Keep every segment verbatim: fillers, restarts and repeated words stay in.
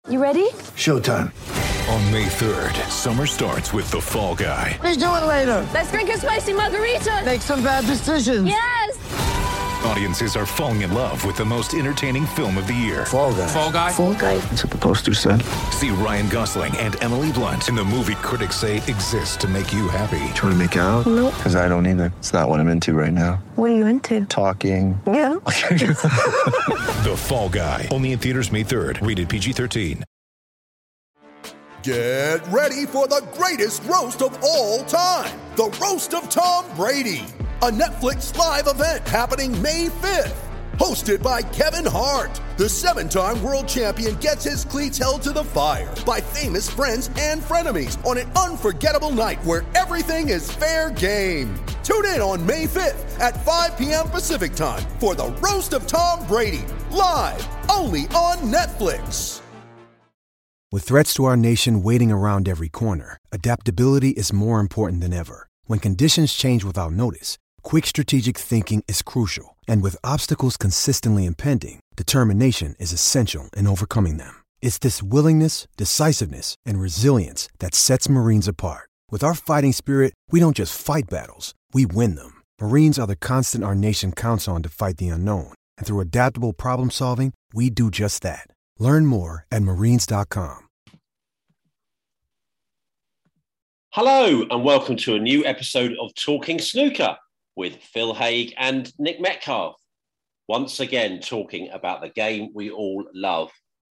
You ready? Showtime. On May third, summer starts with The Fall Guy. Let's do it later. Let's drink a spicy margarita. Make some bad decisions. Yes! Audiences are falling in love with the most entertaining film of the year. Fall Guy. Fall Guy? Fall Guy. That's what the poster said. See Ryan Gosling and Emily Blunt in the movie critics say exists to make you happy. Trying to make it out? Nope. Because I don't either. It's not what I'm into right now. What are you into? Talking. Yeah. The Fall Guy. Only in theaters May third. Rated P G thirteen. Get ready for the greatest roast of all time. The Roast of Tom Brady. A Netflix live event happening May fifth. Hosted by Kevin Hart. The seven-time world champion gets his cleats held to the fire by famous friends and frenemies on an unforgettable night where everything is fair game. Tune in on May fifth at five p.m. Pacific time for the Roast of Tom Brady. Live only on Netflix. With threats to our nation waiting around every corner, adaptability is more important than ever. When conditions change without notice, quick strategic thinking is crucial. And with obstacles consistently impending, determination is essential in overcoming them. It's this willingness, decisiveness, and resilience that sets Marines apart. With our fighting spirit, we don't just fight battles, we win them. Marines are the constant our nation counts on to fight the unknown. And through adaptable problem solving, we do just that. Learn more at marines dot com. Hello and welcome to a new episode of Talking Snooker with Phil Haigh and Nick Metcalf. Once again, talking about the game we all love.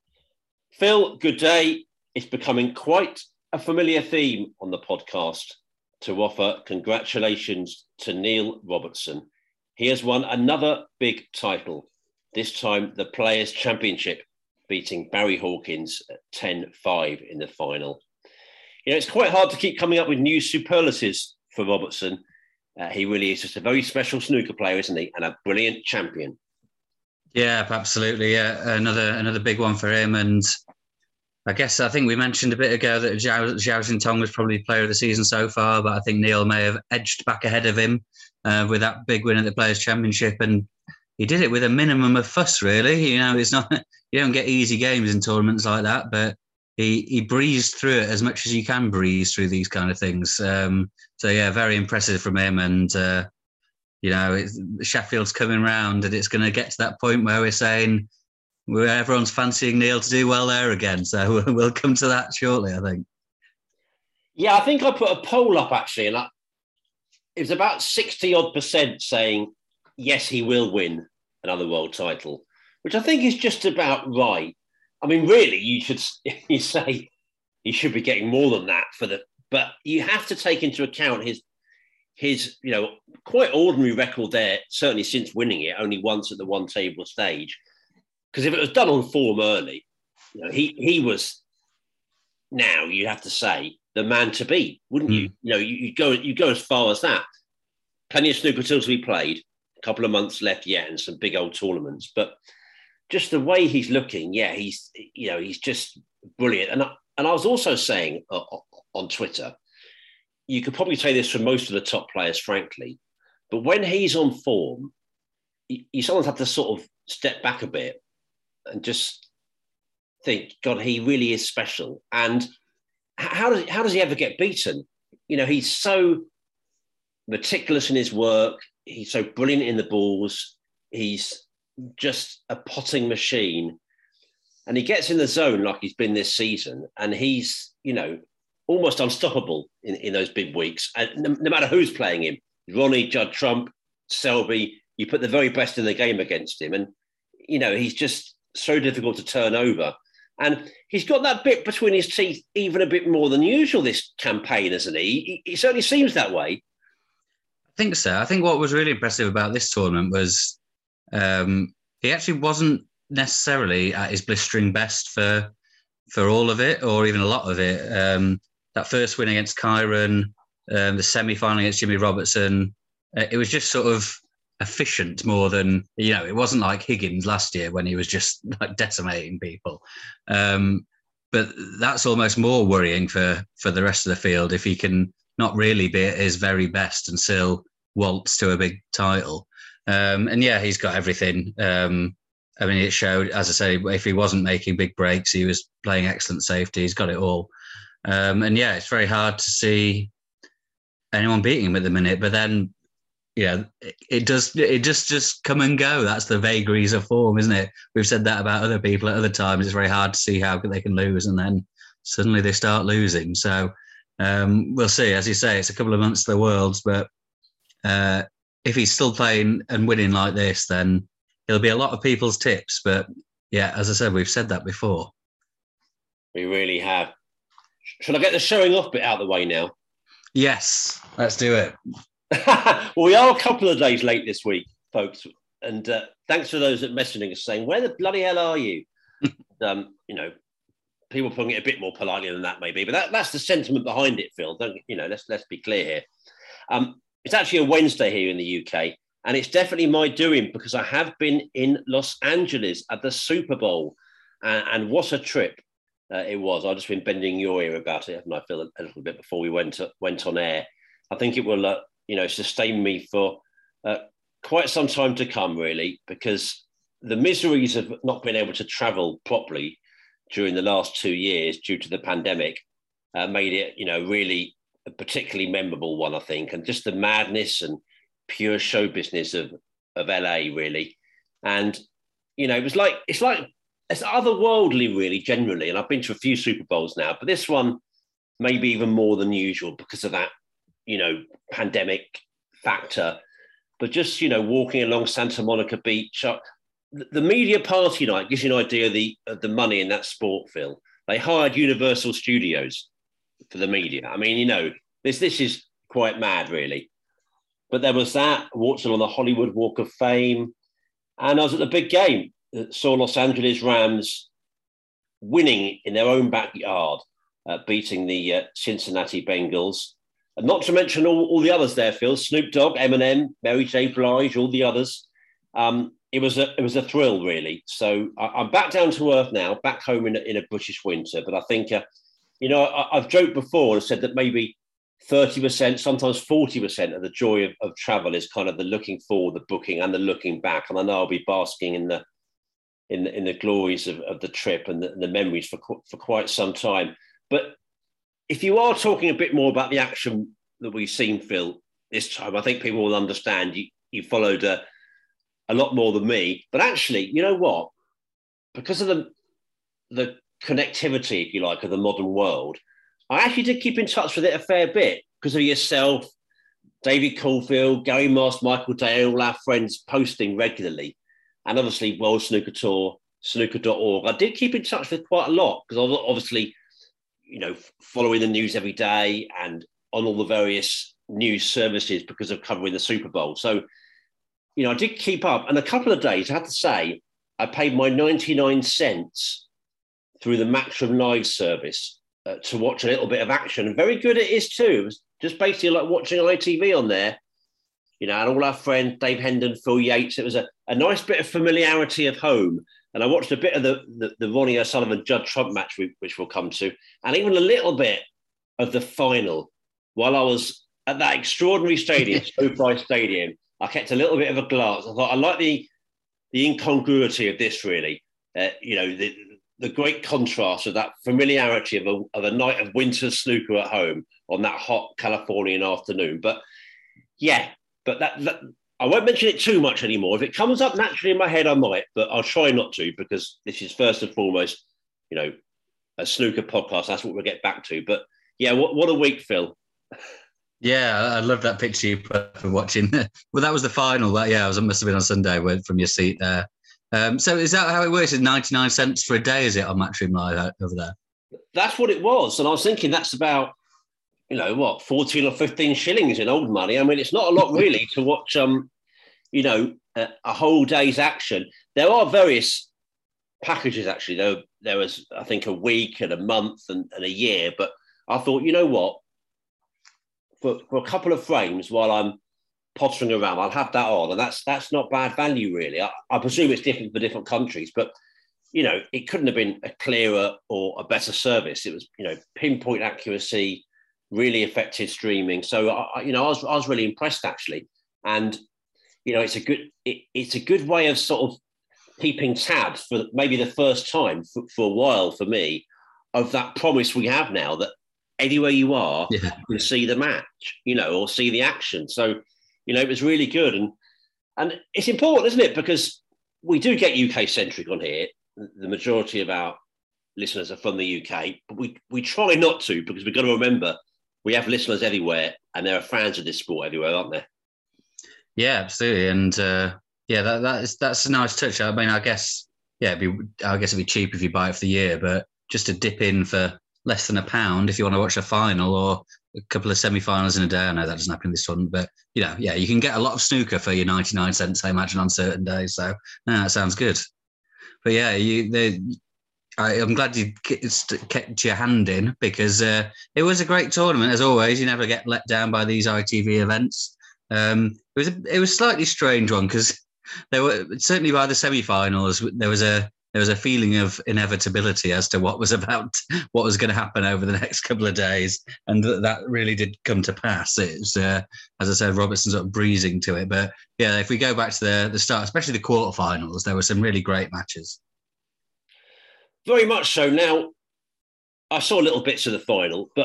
Phil, good day. It's becoming quite a familiar theme on the podcast to offer congratulations to Neil Robertson. He has won another big title, this time the Players' Championship, beating Barry Hawkins at ten five in the final. You know, it's quite hard to keep coming up with new superlatives for Robertson. Uh, he really is just a very special snooker player, isn't he? And a brilliant champion. Yeah, absolutely. Yeah, another another big one for him. And I guess I think we mentioned a bit ago that Zhao, Zhao Xintong was probably player of the season so far, but I think Neil may have edged back ahead of him uh, with that big win at the Players' Championship. And he did it with a minimum of fuss, really. You know, it's not you don't get easy games in tournaments like that, but he he breezed through it as much as you can breeze through these kind of things. Um, so yeah, very impressive from him. And uh, you know, it's, Sheffield's coming round, and it's going to get to that point where we're saying where everyone's fancying Neil to do well there again. So we'll, we'll come to that shortly, I think. Yeah, I think I put a poll up actually, and I, it was about sixty odd percent saying yes, he will win another world title, which I think is just about right. I mean, really, you should you say he should be getting more than that for the, but you have to take into account his his you know quite ordinary record there. Certainly since winning it only once at the one table stage, because if it was done on form early, you know, he he was now you have to say the man to beat, wouldn't mm. you? You know, you, you go you go as far as that. Plenty of snooker still to be played. A couple of months left yet, and some big old tournaments, but. Just the way he's looking, yeah, he's you know he's just brilliant. And I, and I was also saying uh, on Twitter, you could probably say this for most of the top players, frankly, but when he's on form, you, you sometimes have to sort of step back a bit and just think, God, he really is special. And how does how does he ever get beaten? You know, he's so meticulous in his work. He's so brilliant in the balls. He's just a potting machine, and he gets in the zone like he's been this season, and he's you know almost unstoppable in, in those big weeks, and no, no matter who's playing him, Ronnie, Judd Trump, Selby, you put the very best in the game against him, and you know he's just so difficult to turn over, and he's got that bit between his teeth even a bit more than usual this campaign, hasn't he? He, he certainly seems that way. I think so. I think what was really impressive about this tournament was Um, he actually wasn't necessarily at his blistering best for for all of it, or even a lot of it. Um, that first win against Kyron, um, the semi-final against Jimmy Robertson, uh, it was just sort of efficient more than, you know, it wasn't like Higgins last year when he was just like decimating people. Um, but that's almost more worrying for, for the rest of the field if he can not really be at his very best and still waltz to a big title. Um, and yeah, he's got everything. Um, I mean, it showed, as I say, if he wasn't making big breaks, he was playing excellent safety. He's got it all. Um, and yeah, it's very hard to see anyone beating him at the minute. But then, yeah, it, it does. It just just come and go. That's the vagaries of form, isn't it? We've said that about other people at other times. It's very hard to see how they can lose, and then suddenly they start losing. So um, we'll see. As you say, it's a couple of months to the Worlds, but uh, if he's still playing and winning like this, then he'll be a lot of people's tips. But yeah, as I said, we've said that before. We really have. Should I get the showing off bit out of the way now? Yes, let's do it. Well, we are a couple of days late this week, folks. And uh, thanks for those that messaging us saying, where the bloody hell are you? um, you know, people putting it a bit more politely than that, maybe. But that, that's the sentiment behind it, Phil. Don't, you know, let's, let's be clear here. Um, it's actually a Wednesday here in the U K. And it's definitely my doing because I have been in Los Angeles at the Super Bowl. And, and what a trip. Uh, it was. I've just been bending your ear about it, haven't I, Phil, a little bit before we went to, went on air. I think it will, uh, you know, sustain me for uh, quite some time to come, really, because the miseries of not being able to travel properly during the last two years due to the pandemic uh, made it, you know, really a particularly memorable one, I think, and just the madness and pure show business of of L A, really. And, you know, it was like, it's like, it's otherworldly, really, generally. And I've been to a few Super Bowls now, but this one maybe even more than usual because of that, you know, pandemic factor. But just, you know, walking along Santa Monica Beach, uh, the, the media party night gives you an idea of the, of the money in that sport, Phil. They hired Universal Studios for the media. I mean, you know, this this is quite mad, really. But there was that, walked along the Hollywood Walk of Fame, and I was at the big game. Saw Los Angeles Rams winning in their own backyard, uh, beating the uh, Cincinnati Bengals. And not to mention all, all the others there, Phil, Snoop Dogg, Eminem, Mary J. Blige, all the others. Um, it was a it was a thrill, really. So I, I'm back down to earth now, back home in a, in a British winter. But I think, uh, you know, I, I've joked before and said that maybe thirty percent, sometimes forty percent of the joy of, of travel is kind of the looking forward, the booking and the looking back. And I know I'll be basking in the in the, in the glories of, of the trip and the, and the memories for, for quite some time. But if you are talking a bit more about the action that we've seen, Phil, this time, I think people will understand you, you followed a, a lot more than me. But actually, you know what? Because of the, the connectivity, if you like, of the modern world, I actually did keep in touch with it a fair bit because of yourself, David Caulfield, Gary Moss, Michael Day, all our friends posting regularly. And obviously, World Snooker Tour, snooker dot org. I did keep in touch with quite a lot because I was obviously, you know, following the news every day and on all the various news services because of covering the Super Bowl. So, you know, I did keep up. And a couple of days, I have to say, I paid my ninety-nine cents through the Matchroom Live service uh, to watch a little bit of action. And very good it is too. It was just basically like watching I T V on there. You know, and all our friends, Dave Hendon, Phil Yates. It was a, a nice bit of familiarity of home. And I watched a bit of the, the, the Ronnie O'Sullivan Judd Trump match, which we'll come to, and even a little bit of the final. While I was at that extraordinary stadium, SoFi Stadium, I kept a little bit of a glance. I thought, I like the the incongruity of this, really. Uh, you know, the, the great contrast of that familiarity of a, of a night of winter snooker at home on that hot Californian afternoon. But, yeah, But that, that I won't mention it too much anymore. If it comes up naturally in my head, I might, but I'll try not to because this is first and foremost, you know, a snooker podcast. That's what we'll get back to. But yeah, what, what a week, Phil. Yeah, I love that picture you put for watching. Well, that was the final. That yeah, it was, it must have been on Sunday from your seat there. Um, so is that how it works? It's ninety-nine cents for a day, is it, on Matchroom Live over there? That's what it was. And I was thinking that's about, you know, what, fourteen or fifteen shillings in old money. I mean, it's not a lot really to watch, um, you know, a, a whole day's action. There are various packages, actually. There, there was, I think, a week and a month and, and a year. But I thought, you know what, for, for a couple of frames while I'm pottering around, I'll have that on. And that's that's not bad value, really. I, I presume it's different for different countries. But, you know, it couldn't have been a clearer or a better service. It was, you know, pinpoint accuracy, really effective streaming. So, I, you know, I was I was really impressed, actually. And, you know, it's a good it, it's a good way of sort of keeping tabs for maybe the first time for, for a while for me of that promise we have now that anywhere you are, yeah. you can see the match, you know, or see the action. So, you know, it was really good. And and it's important, isn't it? Because we do get U K-centric on here. The majority of our listeners are from the U K, but we, we try not to, because we've got to remember we have listeners everywhere and there are fans of this sport everywhere, aren't there? Yeah, absolutely. And uh, yeah, that, that is, that's a nice touch. I mean, I guess, yeah, it'd be, I guess it'd be cheap if you buy it for the year, but just to dip in for less than a pound if you want to watch a final or a couple of semi-finals in a day. I know that doesn't happen in this tournament, but, you know, yeah, you can get a lot of snooker for your ninety-nine cents, I imagine, on certain days. So, no, that sounds good. But yeah, you, they, I, I'm glad you kept your hand in, because uh, it was a great tournament, as always. You never get let down by these I T V events. Um, it was a, it was a slightly strange one, because there were certainly by the semi-finals there was a there was a feeling of inevitability as to what was about what was going to happen over the next couple of days, and th- that really did come to pass. It was, uh, as I said, Robertson sort of breezing to it. But yeah, if we go back to the the start, especially the quarterfinals, there were some really great matches. Very much so. Now, I saw little bits of the final, but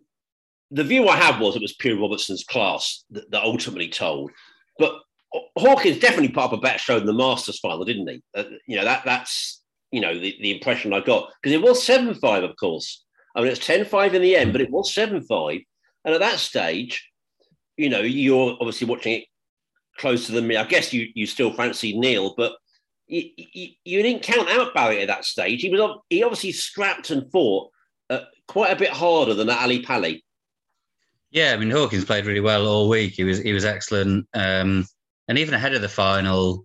the view I had was it was Pure Robertson's class that, that ultimately told. But Hawkins definitely put up a better show than the Masters final, didn't he? Uh, you know, that that's, you know, the, the impression I got. Because it was seven five, of course. I mean, it's ten five in the end, but it was seven five. And at that stage, you know, you're obviously watching it closer than me. I guess you you still fancy Neil, but you, you, you didn't count out Barry at that stage. He was he obviously scrapped and fought uh, quite a bit harder than that Ali Pali. Yeah, I mean, Hawkins played really well all week. He was he was excellent. Um, and even ahead of the final,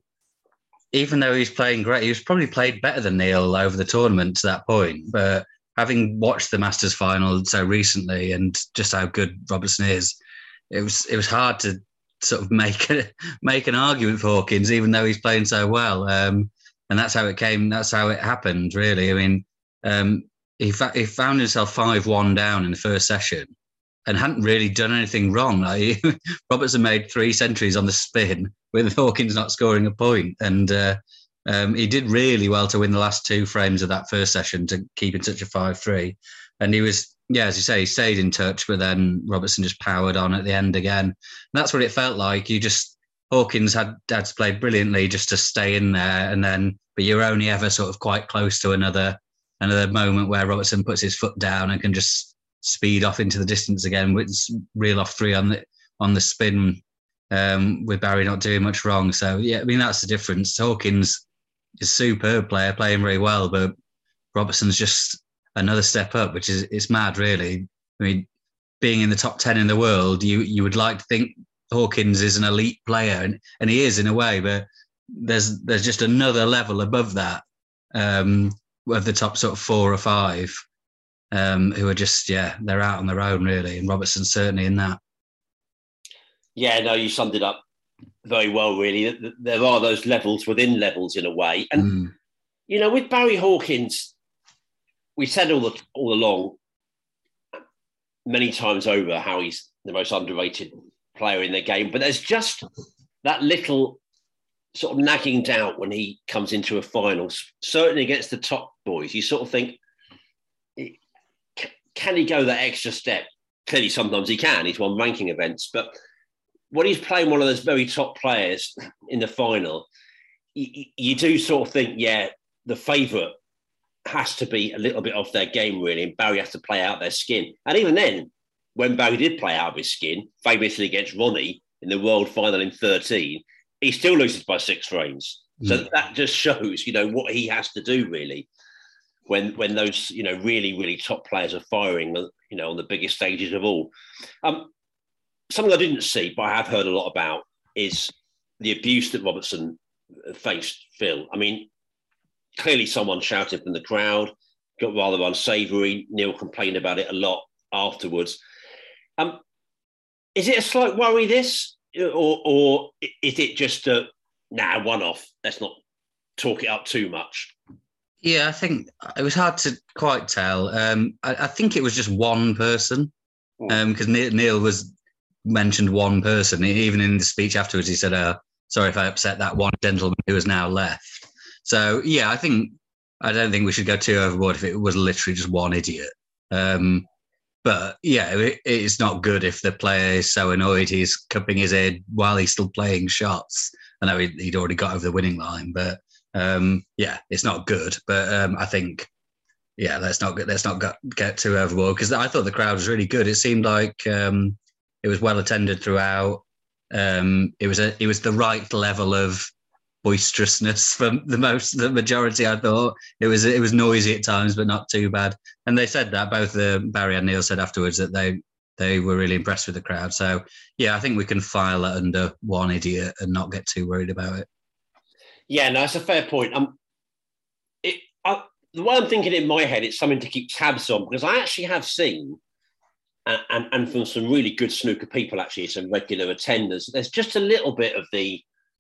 even though he's playing great, he was probably played better than Neil over the tournament to that point. But having watched the Masters final so recently and just how good Robertson is, it was it was hard to sort of make a, make an argument for Hawkins, even though he's playing so well. Um, and that's how it came. That's how it happened, really. I mean, um, he fa- he found himself five one down in the first session and hadn't really done anything wrong. Like, Robertson made three centuries on the spin with Hawkins not scoring a point. And uh, um, he did really well to win the last two frames of that first session to keep in touch a five three. And he was, yeah, as you say, he stayed in touch, but then Robertson just powered on at the end again. And that's what it felt like. You just, Hawkins had, had to play brilliantly just to stay in there. And then, but you're only ever sort of quite close to another, another moment where Robertson puts his foot down and can just speed off into the distance again, with reel off three on the on the spin, um, with Barry not doing much wrong. So yeah, I mean, that's the difference. Hawkins is a superb player, playing very well, but Robertson's just another step up, which is it's mad, really. I mean, being in the top ten in the world, you you would like to think Hawkins is an elite player, and, and he is in a way, but there's there's just another level above that, um, of the top sort of four or five. Um, who are just, yeah, they're out on their own, really. And Robertson's certainly in that. Yeah, no, you summed it up very well, really. There are those levels within levels in a way. And, mm. you know, with Barry Hawkins, we said all, the, all along, many times over, how he's the most underrated player in the game. But there's just that little sort of nagging doubt when he comes into a final, certainly against the top boys. You sort of think, can he go that extra step? Clearly, sometimes he can. He's won ranking events. But when he's playing one of those very top players in the final, you, you do sort of think, yeah, the favourite has to be a little bit off their game, really, and Barry has to play out their skin. And even then, when Barry did play out of his skin, famously against Ronnie in the world final in thirteen, he still loses by six frames. Mm. So that just shows, you know, what he has to do, really. When when those, you know, really, really top players are firing, you know, on the biggest stages of all. Um, something I didn't see, but I have heard a lot about, is the abuse that Robertson faced, Phil. I mean, clearly someone shouted from the crowd, got rather unsavoury. Neil complained about it a lot afterwards. Um, is it a slight worry, this? Or, or is it just a, nah, one-off, let's not talk it up too much? Yeah, I think it was hard to quite tell. Um, I, I think it was just one person, because um, Neil, Neil was mentioned one person. Even in the speech afterwards, he said, uh, sorry if I upset that one gentleman who has now left. So yeah, I think I don't think we should go too overboard if it was literally just one idiot. Um, but yeah, it, it's not good if the player is so annoyed he's cupping his head while he's still playing shots. I know he'd, he'd already got over the winning line, but um, yeah, it's not good. But um, I think yeah, let's not get let's not get, get too overboard, because I thought the crowd was really good. It seemed like um, it was well attended throughout. Um, it was a it was the right level of boisterousness for the most the majority. I thought it was it was noisy at times, but not too bad. And they said that both uh, Barry and Neil said afterwards that they they were really impressed with the crowd. So yeah, I think we can file it under one idiot and not get too worried about it. Yeah, no, that's a fair point. Um, it, I, the way I'm thinking in my head, it's something to keep tabs on, because I actually have seen, and, and, and from some really good snooker people, actually, some regular attenders, there's just a little bit of the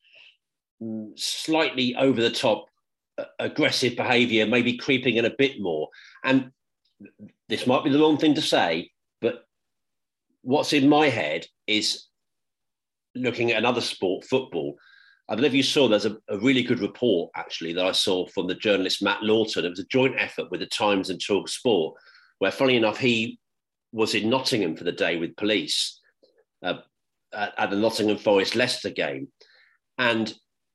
slightly over the top uh, aggressive behaviour, maybe creeping in a bit more. And this might be the wrong thing to say, but what's in my head is looking at another sport, football. I don't know if you saw, there's a, a really good report, actually, that I saw from the journalist Matt Lawton. It was a joint effort with the Times and Talk Sport, where, funnily enough, he was in Nottingham for the day with police uh, at, at the Nottingham Forest-Leicester game. And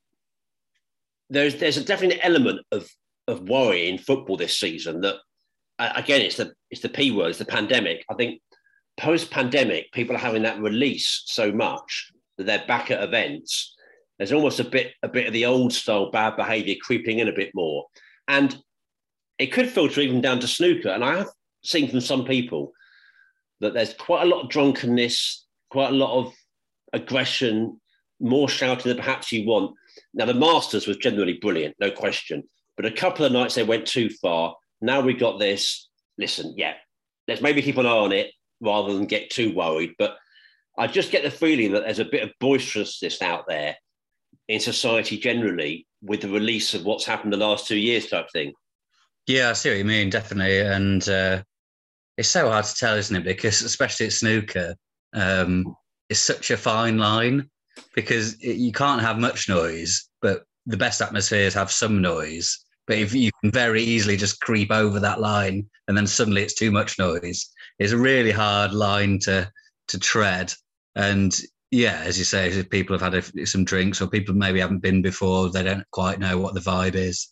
there's there's a definite element of, of worry in football this season that, uh, again, it's the, it's the P word, it's the pandemic. I think post-pandemic, people are having that release so much that they're back at events. There's almost a bit a bit of the old style bad behaviour creeping in a bit more. And it could filter even down to snooker. And I have seen from some people that there's quite a lot of drunkenness, quite a lot of aggression, more shouting than perhaps you want. Now, the Masters was generally brilliant, no question. But a couple of nights they went too far. Now we got this. Listen, yeah, let's maybe keep an eye on it rather than get too worried. But I just get the feeling that there's a bit of boisterousness out there in society generally with the release of what's happened the last two years type thing. Yeah, I see what you mean, definitely. And uh, it's so hard to tell, isn't it? Because especially at snooker, um, it's such a fine line, because it, you can't have much noise, but the best atmospheres have some noise. But if you can very easily just creep over that line and then suddenly it's too much noise, it's a really hard line to to tread. And yeah, as you say, if people have had a, some drinks, or people maybe haven't been before, they don't quite know what the vibe is.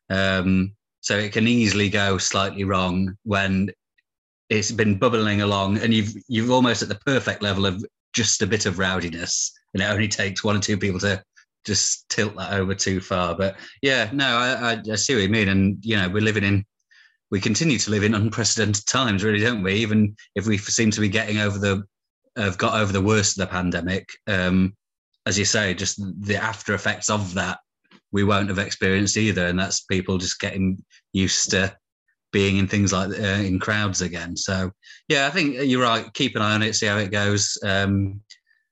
Um, so it can easily go slightly wrong when it's been bubbling along and you've you've almost at the perfect level of just a bit of rowdiness, and it only takes one or two people to just tilt that over too far. But yeah, no, I, I, I see what you mean. And, you know, we're living in, we continue to live in unprecedented times, really, don't we? Even if we seem to be getting over the, have got over the worst of the pandemic, um, as you say, just the after effects of that we won't have experienced either, and that's people just getting used to being in things like uh, in crowds again. So yeah, I think you're right. Keep an eye on it, see how it goes. Um,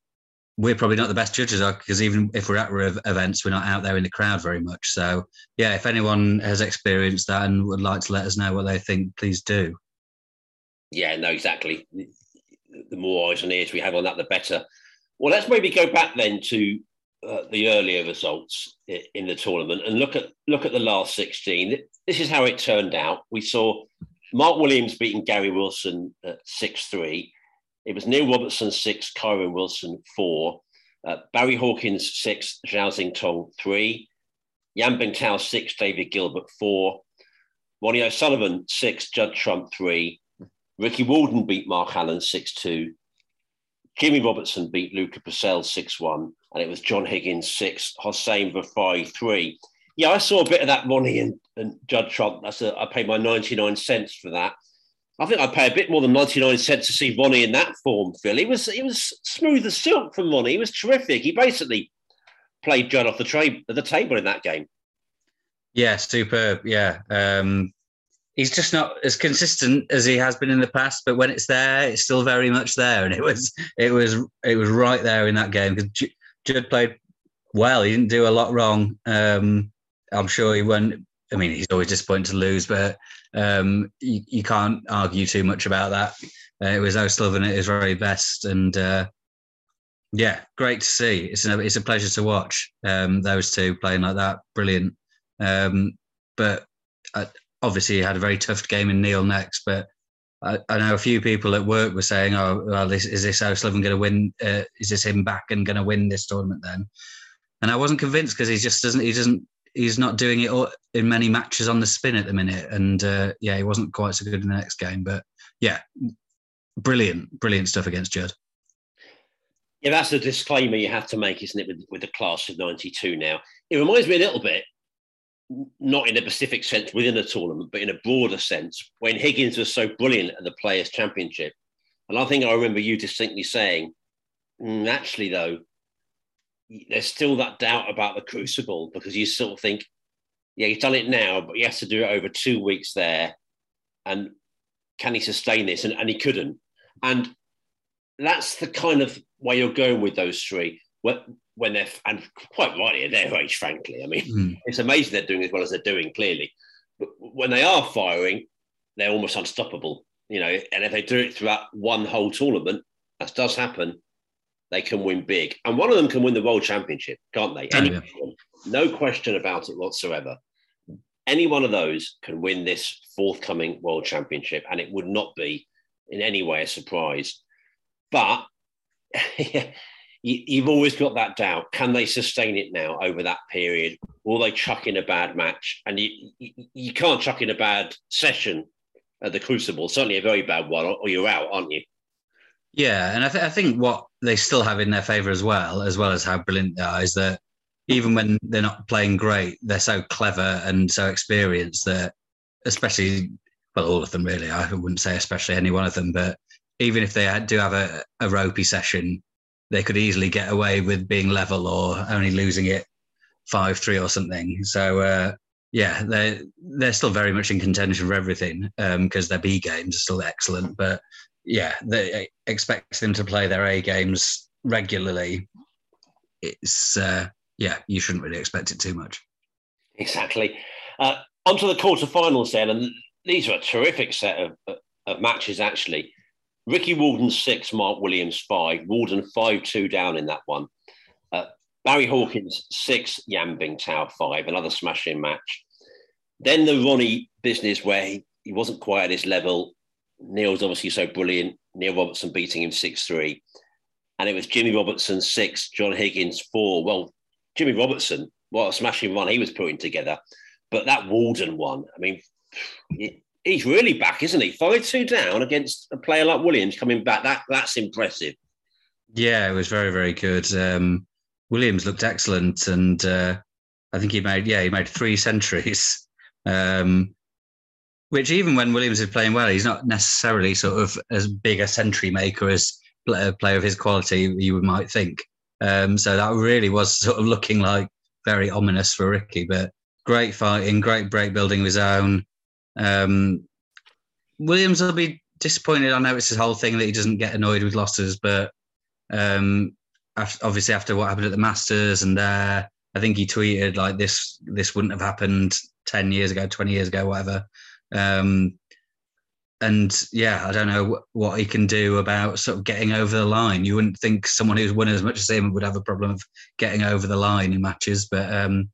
we're probably not the best judges, because even if we're at rev- events, we're not out there in the crowd very much. So yeah, if anyone has experienced that and would like to let us know what they think, please do. Yeah, no, exactly. The more eyes and ears we have on that, the better. Well, let's maybe go back then to uh, the earlier results in the tournament and look at look at the last sixteen. This is how it turned out. We saw Mark Williams beating Gary Wilson at six three. It was Neil Robertson six, Kyron Wilson four. Uh, Barry Hawkins six, Zhao Xingtong three. Yan Bingtao six, David Gilbert four. Ronnie O'Sullivan six, Judd Trump three. Ricky Walden beat Mark Allen six two. Jimmy Robertson beat Luca Purcell six one. And it was John Higgins six, Hossein Vafai three. Yeah, I saw a bit of that Ronnie and, and Judd Trump. That's a, I paid my ninety-nine cents for that. I think I'd pay a bit more than ninety-nine cents to see Ronnie in that form, Phil. He was, he was smooth as silk from Ronnie. He was terrific. He basically played Judd off the, tra- the table in that game. Yeah, superb. Yeah. Um, he's just not as consistent as he has been in the past, but when it's there, it's still very much there. And it was, it was, it was right there in that game, because J- Judd played well. He didn't do a lot wrong. Um, I'm sure he won. I mean, he's always disappointed to lose, but um, you, you can't argue too much about that. Uh, it was O'Sullivan at his very best, and uh, yeah, great to see. It's a, it's a pleasure to watch um, those two playing like that. Brilliant. Um, but uh, obviously, he had a very tough game in Neil next. But I, I know a few people at work were saying, "Oh, well, this, is this O'Sullivan going to win? Uh, is this him back and going to win this tournament then?" And I wasn't convinced because he just doesn't. He doesn't. He's not doing it all, in many matches on the spin at the minute. And uh, yeah, he wasn't quite so good in the next game. But yeah, brilliant, brilliant stuff against Judd. Yeah, that's the disclaimer you have to make, isn't it, with, with the class of ninety-two now? It reminds me a little bit, not in a specific sense within a tournament, but in a broader sense, when Higgins was so brilliant at the Players' Championship. And I think I remember you distinctly saying, mm, actually, though, there's still that doubt about the Crucible, because you sort of think, yeah, he's done it now, but he has to do it over two weeks there. And can he sustain this? And, and he couldn't. And that's the kind of way you're going with those three. When, when they're, and quite rightly at their age, frankly. I mean, mm. it's amazing they're doing as well as they're doing, clearly. But when they are firing, they're almost unstoppable, you know. And if they do it throughout one whole tournament, that does happen, they can win big. And one of them can win the World Championship, can't they? Any yeah. one, no question about it whatsoever. Any one of those can win this forthcoming World Championship, and it would not be in any way a surprise. But you've always got that doubt. Can they sustain it now over that period? Will they chuck in a bad match? And you, you, you can't chuck in a bad session at the Crucible, certainly a very bad one, or you're out, aren't you? Yeah, and I, th- I think what they still have in their favour as well, as well as how brilliant they are, is that even when they're not playing great, they're so clever and so experienced that, especially, well, all of them really, I wouldn't say especially any one of them, but even if they had, do have a, a ropey session, they could easily get away with being level or only losing it five three or something. So, uh, yeah, they're, they're still very much in contention for everything because um, their B games are still excellent, but yeah, they expect them to play their A games regularly. It's, uh, yeah, you shouldn't really expect it too much. Exactly. Uh, on to the quarterfinals then, and these are a terrific set of, of matches, actually. Ricky Walden six, Mark Williams five. Walden five two down in that one. Uh, Barry Hawkins six, Yan Bingtao five, another smashing match. Then the Ronnie business where he, he wasn't quite at his level. Neil's obviously so brilliant. Neil Robertson beating him six three. And it was Jimmy Robertson six, John Higgins four. Well, Jimmy Robertson, what a smashing run he was putting together. But that Walden one, I mean, he, he's really back, isn't he? five two down against a player like Williams coming back. That That's impressive. Yeah, it was very, very good. Um, Williams looked excellent. And uh, I think he made, yeah, he made three centuries. Um, which even when Williams is playing well, he's not necessarily sort of as big a century maker as a player of his quality you might think. Um, so that really was sort of looking like very ominous for Ricky, but great fighting, great break building of his own. Um, Williams will be disappointed. I know it's his whole thing that he doesn't get annoyed with losses, but um, obviously after what happened at the Masters and there, I think he tweeted like this, this wouldn't have happened ten years ago, twenty years ago, whatever. Um, and yeah, I don't know what he can do about sort of getting over the line. You wouldn't think someone who's won as much as him would have a problem of getting over the line in matches, but um,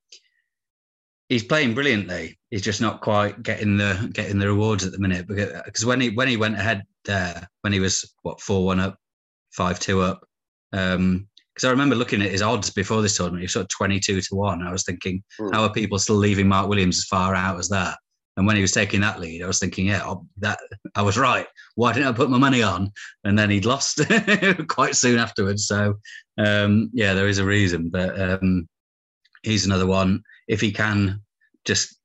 he's playing brilliantly. He's just not quite getting the getting the rewards at the minute, because when he when he went ahead there, when he was what four one up, five two up, um, because I remember looking at his odds before this tournament, he was sort of twenty-two to one. I was thinking, mm. how are people still leaving Mark Williams as far out as that? And when he was taking that lead, I was thinking, yeah, that I was right. Why didn't I put my money on? And then he'd lost quite soon afterwards. So, um, yeah, there is a reason. But um, he's another one. If he can just,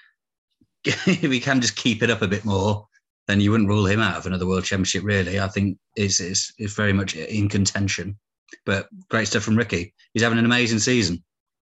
if he can just keep it up a bit more, then you wouldn't rule him out of another World Championship. Really, I think is is is very much in contention. But great stuff from Ricky. He's having an amazing season.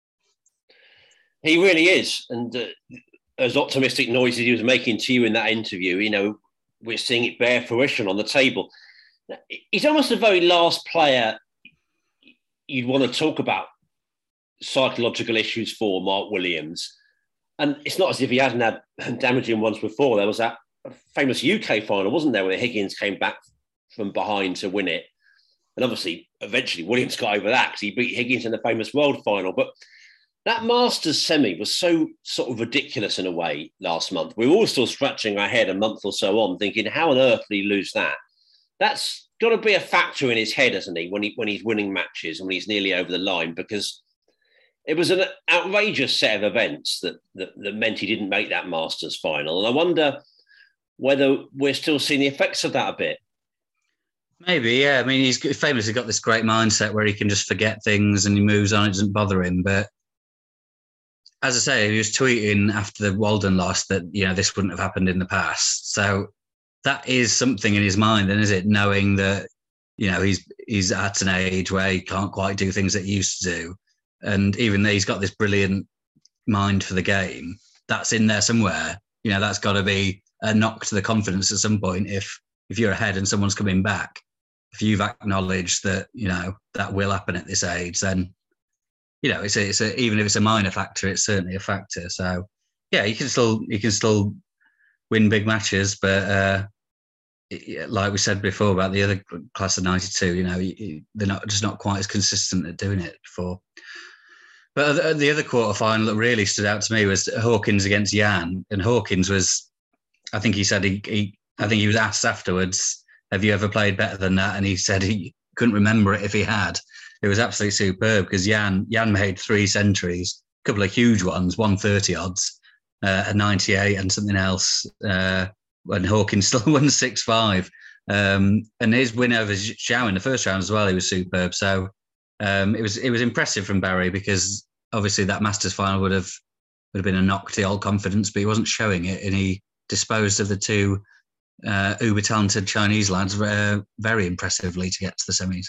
He really is, and. Uh... As optimistic noises he was making to you in that interview, you know, we're seeing it bear fruition on the table. He's almost the very last player you'd want to talk about psychological issues for, Mark Williams. And it's not as if he hadn't had damaging ones before. There was that famous U K final, wasn't there, where Higgins came back from behind to win it. And obviously, eventually, Williams got over that because he beat Higgins in the famous world final. But that Masters semi was so sort of ridiculous in a way last month. We were all still scratching our head a month or so on, thinking, how on earth did he lose that? That's got to be a factor in his head, hasn't he, when he when he's winning matches and when he's nearly over the line, because it was an outrageous set of events that, that, that meant he didn't make that Masters final. And I wonder whether we're still seeing the effects of that a bit. Maybe, yeah. I mean, he's famously got this great mindset where he can just forget things and he moves on, it doesn't bother him. But as I say, he was tweeting after the Walden loss that, you know, this wouldn't have happened in the past. So that is something in his mind, then, is it? Knowing that, you know, he's he's at an age where he can't quite do things that he used to do. And even though he's got this brilliant mind for the game, that's in there somewhere. You know, that's got to be a knock to the confidence at some point. If if you're ahead and someone's coming back, if you've acknowledged that, you know, that will happen at this age, then, you know, it's a, it's a, even if it's a minor factor, it's certainly a factor. So, yeah, you can still you can still win big matches, but uh, it, like we said before about the other class of ninety-two, you know, they're not just not quite as consistent at doing it before. But the other quarter final that really stood out to me was Hawkins against Jan, and Hawkins was, I think he said he, he I think he was asked afterwards, have you ever played better than that? And he said he couldn't remember it if he had. It was absolutely superb because Jan Jan made three centuries, a couple of huge ones, one thirty odds, uh, a ninety-eight and something else. Uh, and Hawkins still won six five. Um, and his win over Zhao in the first round as well, he was superb. So um, it was it was impressive from Barry because obviously that Masters final would have would have been a knock to the old confidence, but he wasn't showing it, and he disposed of the two uh, uber talented Chinese lads uh, very impressively to get to the semis.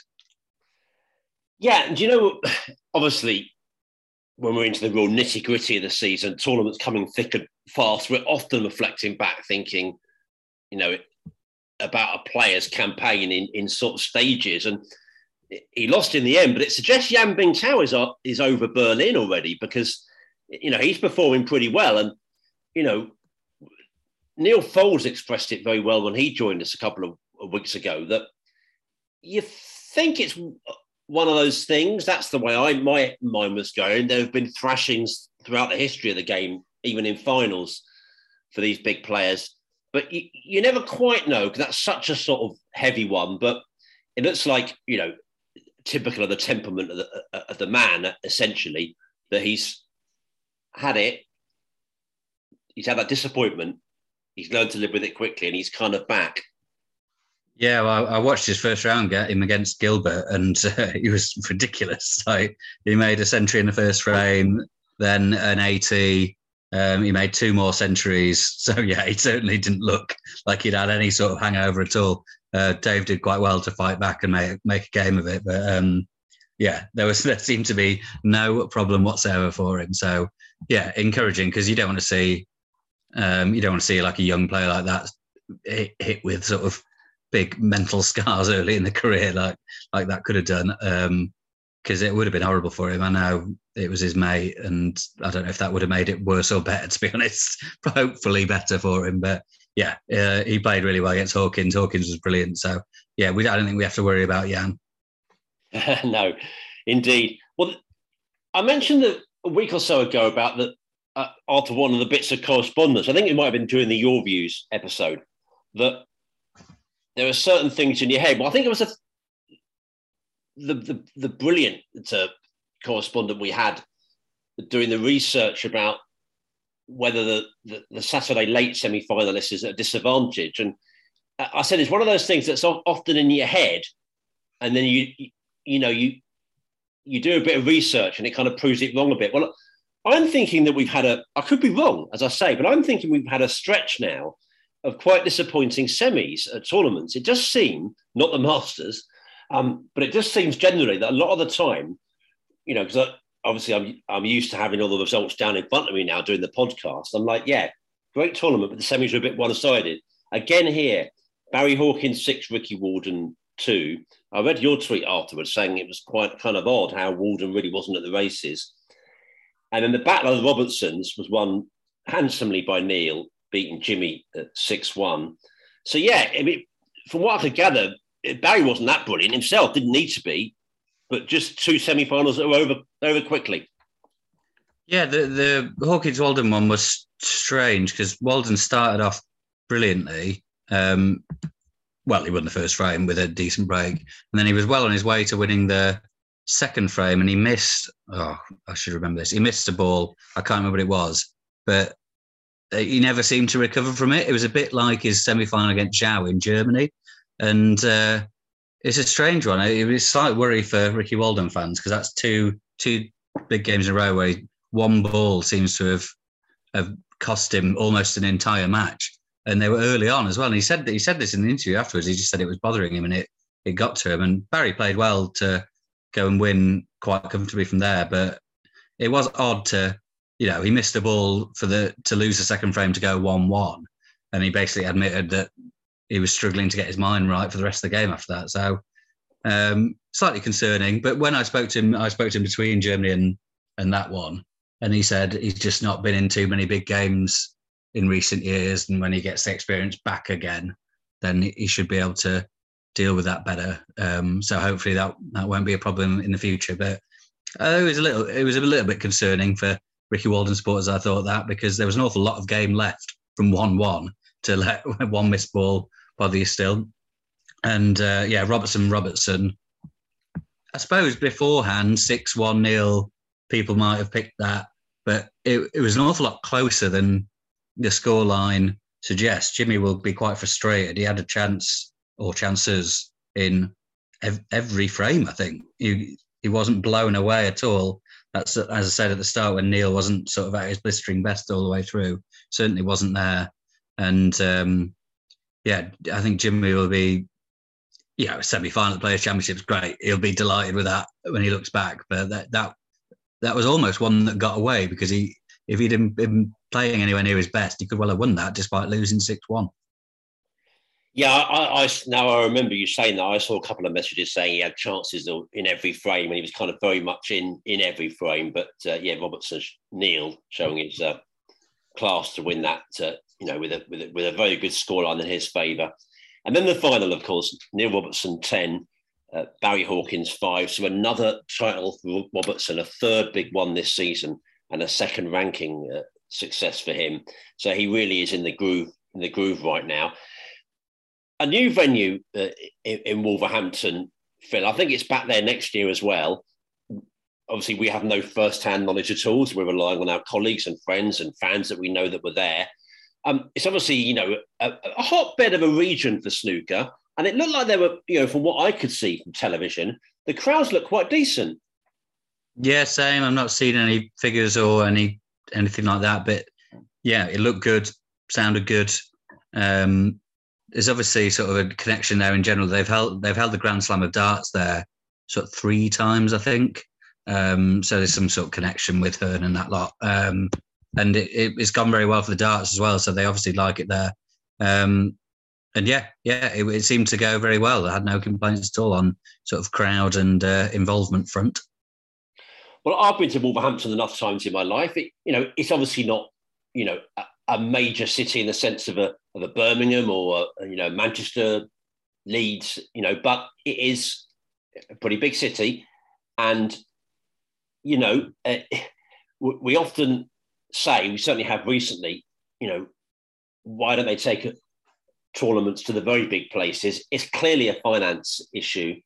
Yeah, and you know, obviously, when we're into the real nitty gritty of the season, tournaments coming thick and fast, we're often reflecting back, thinking, you know, about a player's campaign in, in sort of stages. And he lost in the end, but it suggests Yan Bingtao is, is over Berlin already because, you know, he's performing pretty well. And, you know, Neil Foulds expressed it very well when he joined us a couple of, of weeks ago, that you think it's one of those things. That's the way I my mind was going. There have been thrashings throughout the history of the game, even in finals, for these big players. But you, you never quite know because that's such a sort of heavy one. But it looks like, you know, typical of the temperament of the, of the man, essentially, that he's had it. He's had that disappointment. He's learned to live with it quickly, and he's kind of back. Yeah, well, I watched his first round get him against Gilbert, and uh, he was ridiculous. Like, he made a century in the first frame, then an eighty. Um, he made two more centuries. So, yeah, he certainly didn't look like he'd had any sort of hangover at all. Uh, Dave did quite well to fight back and make, make a game of it. But, um, yeah, there was there seemed to be no problem whatsoever for him. So, yeah, encouraging because you don't want to see um, you don't want to see like a young player like that hit, hit with sort of big mental scars early in the career like like that could have done, because um, it would have been horrible for him. I know it was his mate, and I don't know if that would have made it worse or better, to be honest. Hopefully better for him, but yeah, uh, he played really well against Hawkins. Hawkins was brilliant, so yeah, we I don't think we have to worry about Jan. No, indeed. Well, I mentioned that a week or so ago about the uh, after one of the bits of correspondence, I think it might have been during the Your Views episode, that there are certain things in your head. Well, I think it was a, the, the the brilliant uh, correspondent we had doing the research about whether the, the, the Saturday late semi-finalist is at a disadvantage. And I said it's one of those things that's often in your head, and then you you, you know you you do a bit of research and it kind of proves it wrong a bit. Well, I'm thinking that we've had a, I could be wrong, as I say, but I'm thinking we've had a stretch now of quite disappointing semis at tournaments. It just seems, not the Masters, um, but it just seems generally that a lot of the time, you know, because obviously I'm I'm used to having all the results down in front of me now doing the podcast. I'm like, yeah, great tournament, but the semis are a bit one-sided. Again here, Barry Hawkins six, Ricky Walden two. I read your tweet afterwards saying it was quite kind of odd how Walden really wasn't at the races. And then the Battle of the Robertsons was won handsomely by Neil, beating Jimmy at six one. So, yeah, I mean, from what I could gather, Barry wasn't that brilliant himself, didn't need to be, but just two semi-finals that were over, over quickly. Yeah, the, the Hawkins-Walden one was strange because Walden started off brilliantly. Um, well, he won the first frame with a decent break. And then he was well on his way to winning the second frame and he missed, oh, I should remember this. He missed a ball. I can't remember what it was, but he never seemed to recover from it. It was a bit like his semi-final against Zhao in Germany. And uh, it's a strange one. It was a slight worry for Ricky Walden fans because that's two two big games in a row where he, one ball seems to have, have cost him almost an entire match. And they were early on as well. And he said he said this in the interview afterwards. He just said it was bothering him and it, it got to him. And Barry played well to go and win quite comfortably from there. But it was odd to, you know, he missed a ball for the to lose the second frame to go one one. And he basically admitted that he was struggling to get his mind right for the rest of the game after that. So um, slightly concerning. But when I spoke to him, I spoke to him between Germany and, and that one. And he said he's just not been in too many big games in recent years. And when he gets the experience back again, then he should be able to deal with that better. Um, so hopefully that, that won't be a problem in the future. But uh, it was a little it was a little bit concerning for Ricky Walden supporters, I thought that, because there was an awful lot of game left from one one to let one missed ball bother you still. And uh, yeah, Robertson, Robertson, I suppose beforehand, six one nil, people might have picked that, but it, it was an awful lot closer than the scoreline suggests. Jimmy will be quite frustrated. He had a chance or chances in ev- every frame, I think. He, he wasn't blown away at all. That's, as I said at the start, when Neil wasn't sort of at his blistering best all the way through, certainly wasn't there. And um, yeah, I think Jimmy will be, you know, semi-final Players' Championship's great. He'll be delighted with that when he looks back. But that that that was almost one that got away because he, if he'd been playing anywhere near his best, he could well have won that despite losing six one. Yeah, I, I now I remember you saying that. I saw a couple of messages saying he had chances in every frame, and he was kind of very much in in every frame. But uh, yeah, Robertson, Neil showing his uh, class to win that, uh, you know, with a, with a with a very good scoreline in his favour. And then the final, of course, Neil Robertson ten, uh, Barry Hawkins five. So another title for Robertson, a third big one this season, and a second ranking uh, success for him. So he really is in the groove in the groove right now. A new venue uh, in, in Wolverhampton, Phil. I think it's back there next year as well. Obviously, we have no first-hand knowledge at all, so we're relying on our colleagues and friends and fans that we know that were there. Um, it's obviously, you know, a, a hotbed of a region for snooker, and it looked like there were, you know, from what I could see from television, the crowds looked quite decent. Yeah, same. I'm not seeing any figures or any anything like that, but yeah, it looked good, sounded good. Um, There's obviously sort of a connection there in general. They've held they've held the Grand Slam of Darts there sort of three times, I think. Um, so there's some sort of connection with Hearn and that lot. Um, and it, it, it's gone very well for the darts as well. So they obviously like it there. Um, and yeah, yeah, it, it seemed to go very well. I had no complaints at all on sort of crowd and uh, involvement front. Well, I've been to Wolverhampton enough times in my life. It, you know, it's obviously not, you know, a, a major city in the sense of a of a Birmingham or a, you know, Manchester, Leeds, you know, but it is a pretty big city, and you know, uh, we often say, we certainly have recently, you know, why don't they take tournaments to the very big places? It's clearly a finance issue.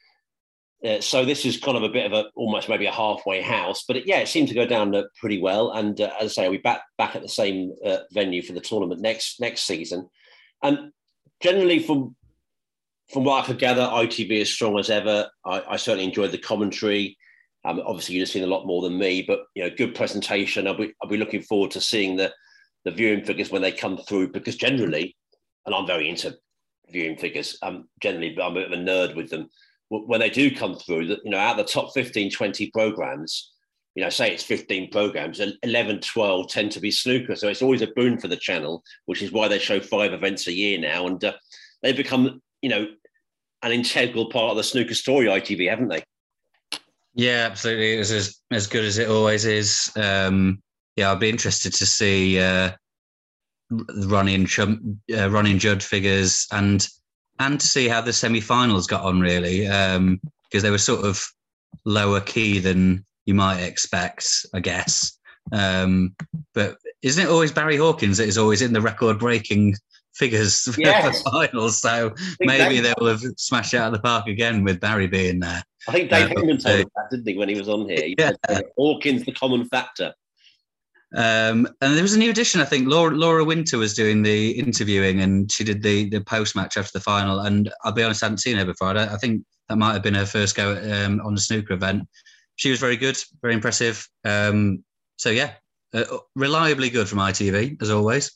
Uh, so this is kind of a bit of a, almost maybe a halfway house, but it, yeah, it seemed to go down uh, pretty well. And uh, as I say, we back back at the same uh, venue for the tournament next next season. And generally, from from what I could gather, I T V is strong as ever. I, I certainly enjoyed the commentary. Um, obviously, you've seen a lot more than me, but you know, good presentation. I'll be I'll be looking forward to seeing the the viewing figures when they come through, because generally, and I'm very into viewing figures. Um, generally, I'm a bit of a nerd with them. When they do come through, that, you know, out of the top fifteen, twenty programs, you know, say it's fifteen programs, and eleven, twelve tend to be snooker. So it's always a boon for the channel, which is why they show five events a year now. And uh, they've become, you know, an integral part of the snooker story, I T V, haven't they? Yeah, absolutely. It was as, as good as it always is. Um, yeah, I'd be interested to see uh, Ronnie and Chum, uh, Ronnie and Judd figures, and and to see how the semi-finals got on, really, um, because they were sort of lower key than you might expect, I guess. Um, but isn't it always Barry Hawkins that is always in the record-breaking figures for Yes. the finals? So think maybe they- they will have smashed it out of the park again with Barry being there. I think Dave Uh, Heyman told uh, us that, didn't he, when he was on here? He Yeah. said, Hawkins, the common factor. Um, and there was a new addition, I think. Laura, Laura Winter was doing the interviewing, and she did the the post match after the final. And I'll be honest, I hadn't seen her before. I, I think that might have been her first go at, um, on a snooker event. She was very good, very impressive. Um, so yeah, uh, reliably good from I T V as always.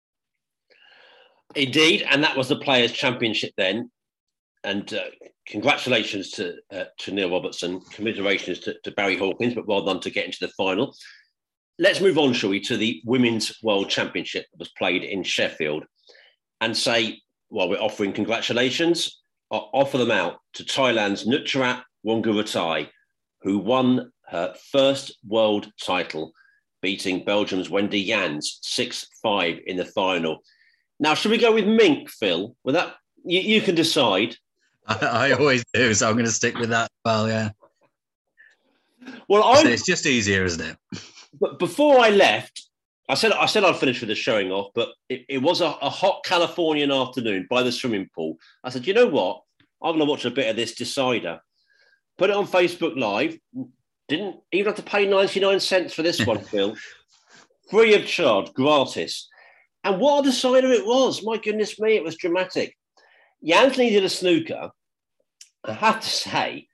Indeed, and that was the Players' Championship then. And uh, congratulations to uh, to Neil Robertson. Commiserations to, to Barry Hawkins, but well done to get into the final. Let's move on, shall we, to the Women's World Championship that was played in Sheffield, and say, while we're offering congratulations, I'll offer them out to Thailand's Nutcharat Wonguratai, who won her first world title, beating Belgium's Wendy Jans six five in the final. Now, should we go with Mink, Phil? With that, you, you can decide. I, I always do, so I'm going to stick with that. Well, yeah. Well, I It's just easier, isn't it? But before I left, I said I said I'd finish with the showing off, but it, it was a, a hot Californian afternoon by the swimming pool. I said, you know what? I'm going to watch a bit of this decider. Put it on Facebook Live. Didn't even have to pay ninety-nine cents for this one, Phil. Free of charge, gratis. And what a decider it was. My goodness me, it was dramatic. Jans needed a snooker. I have to say,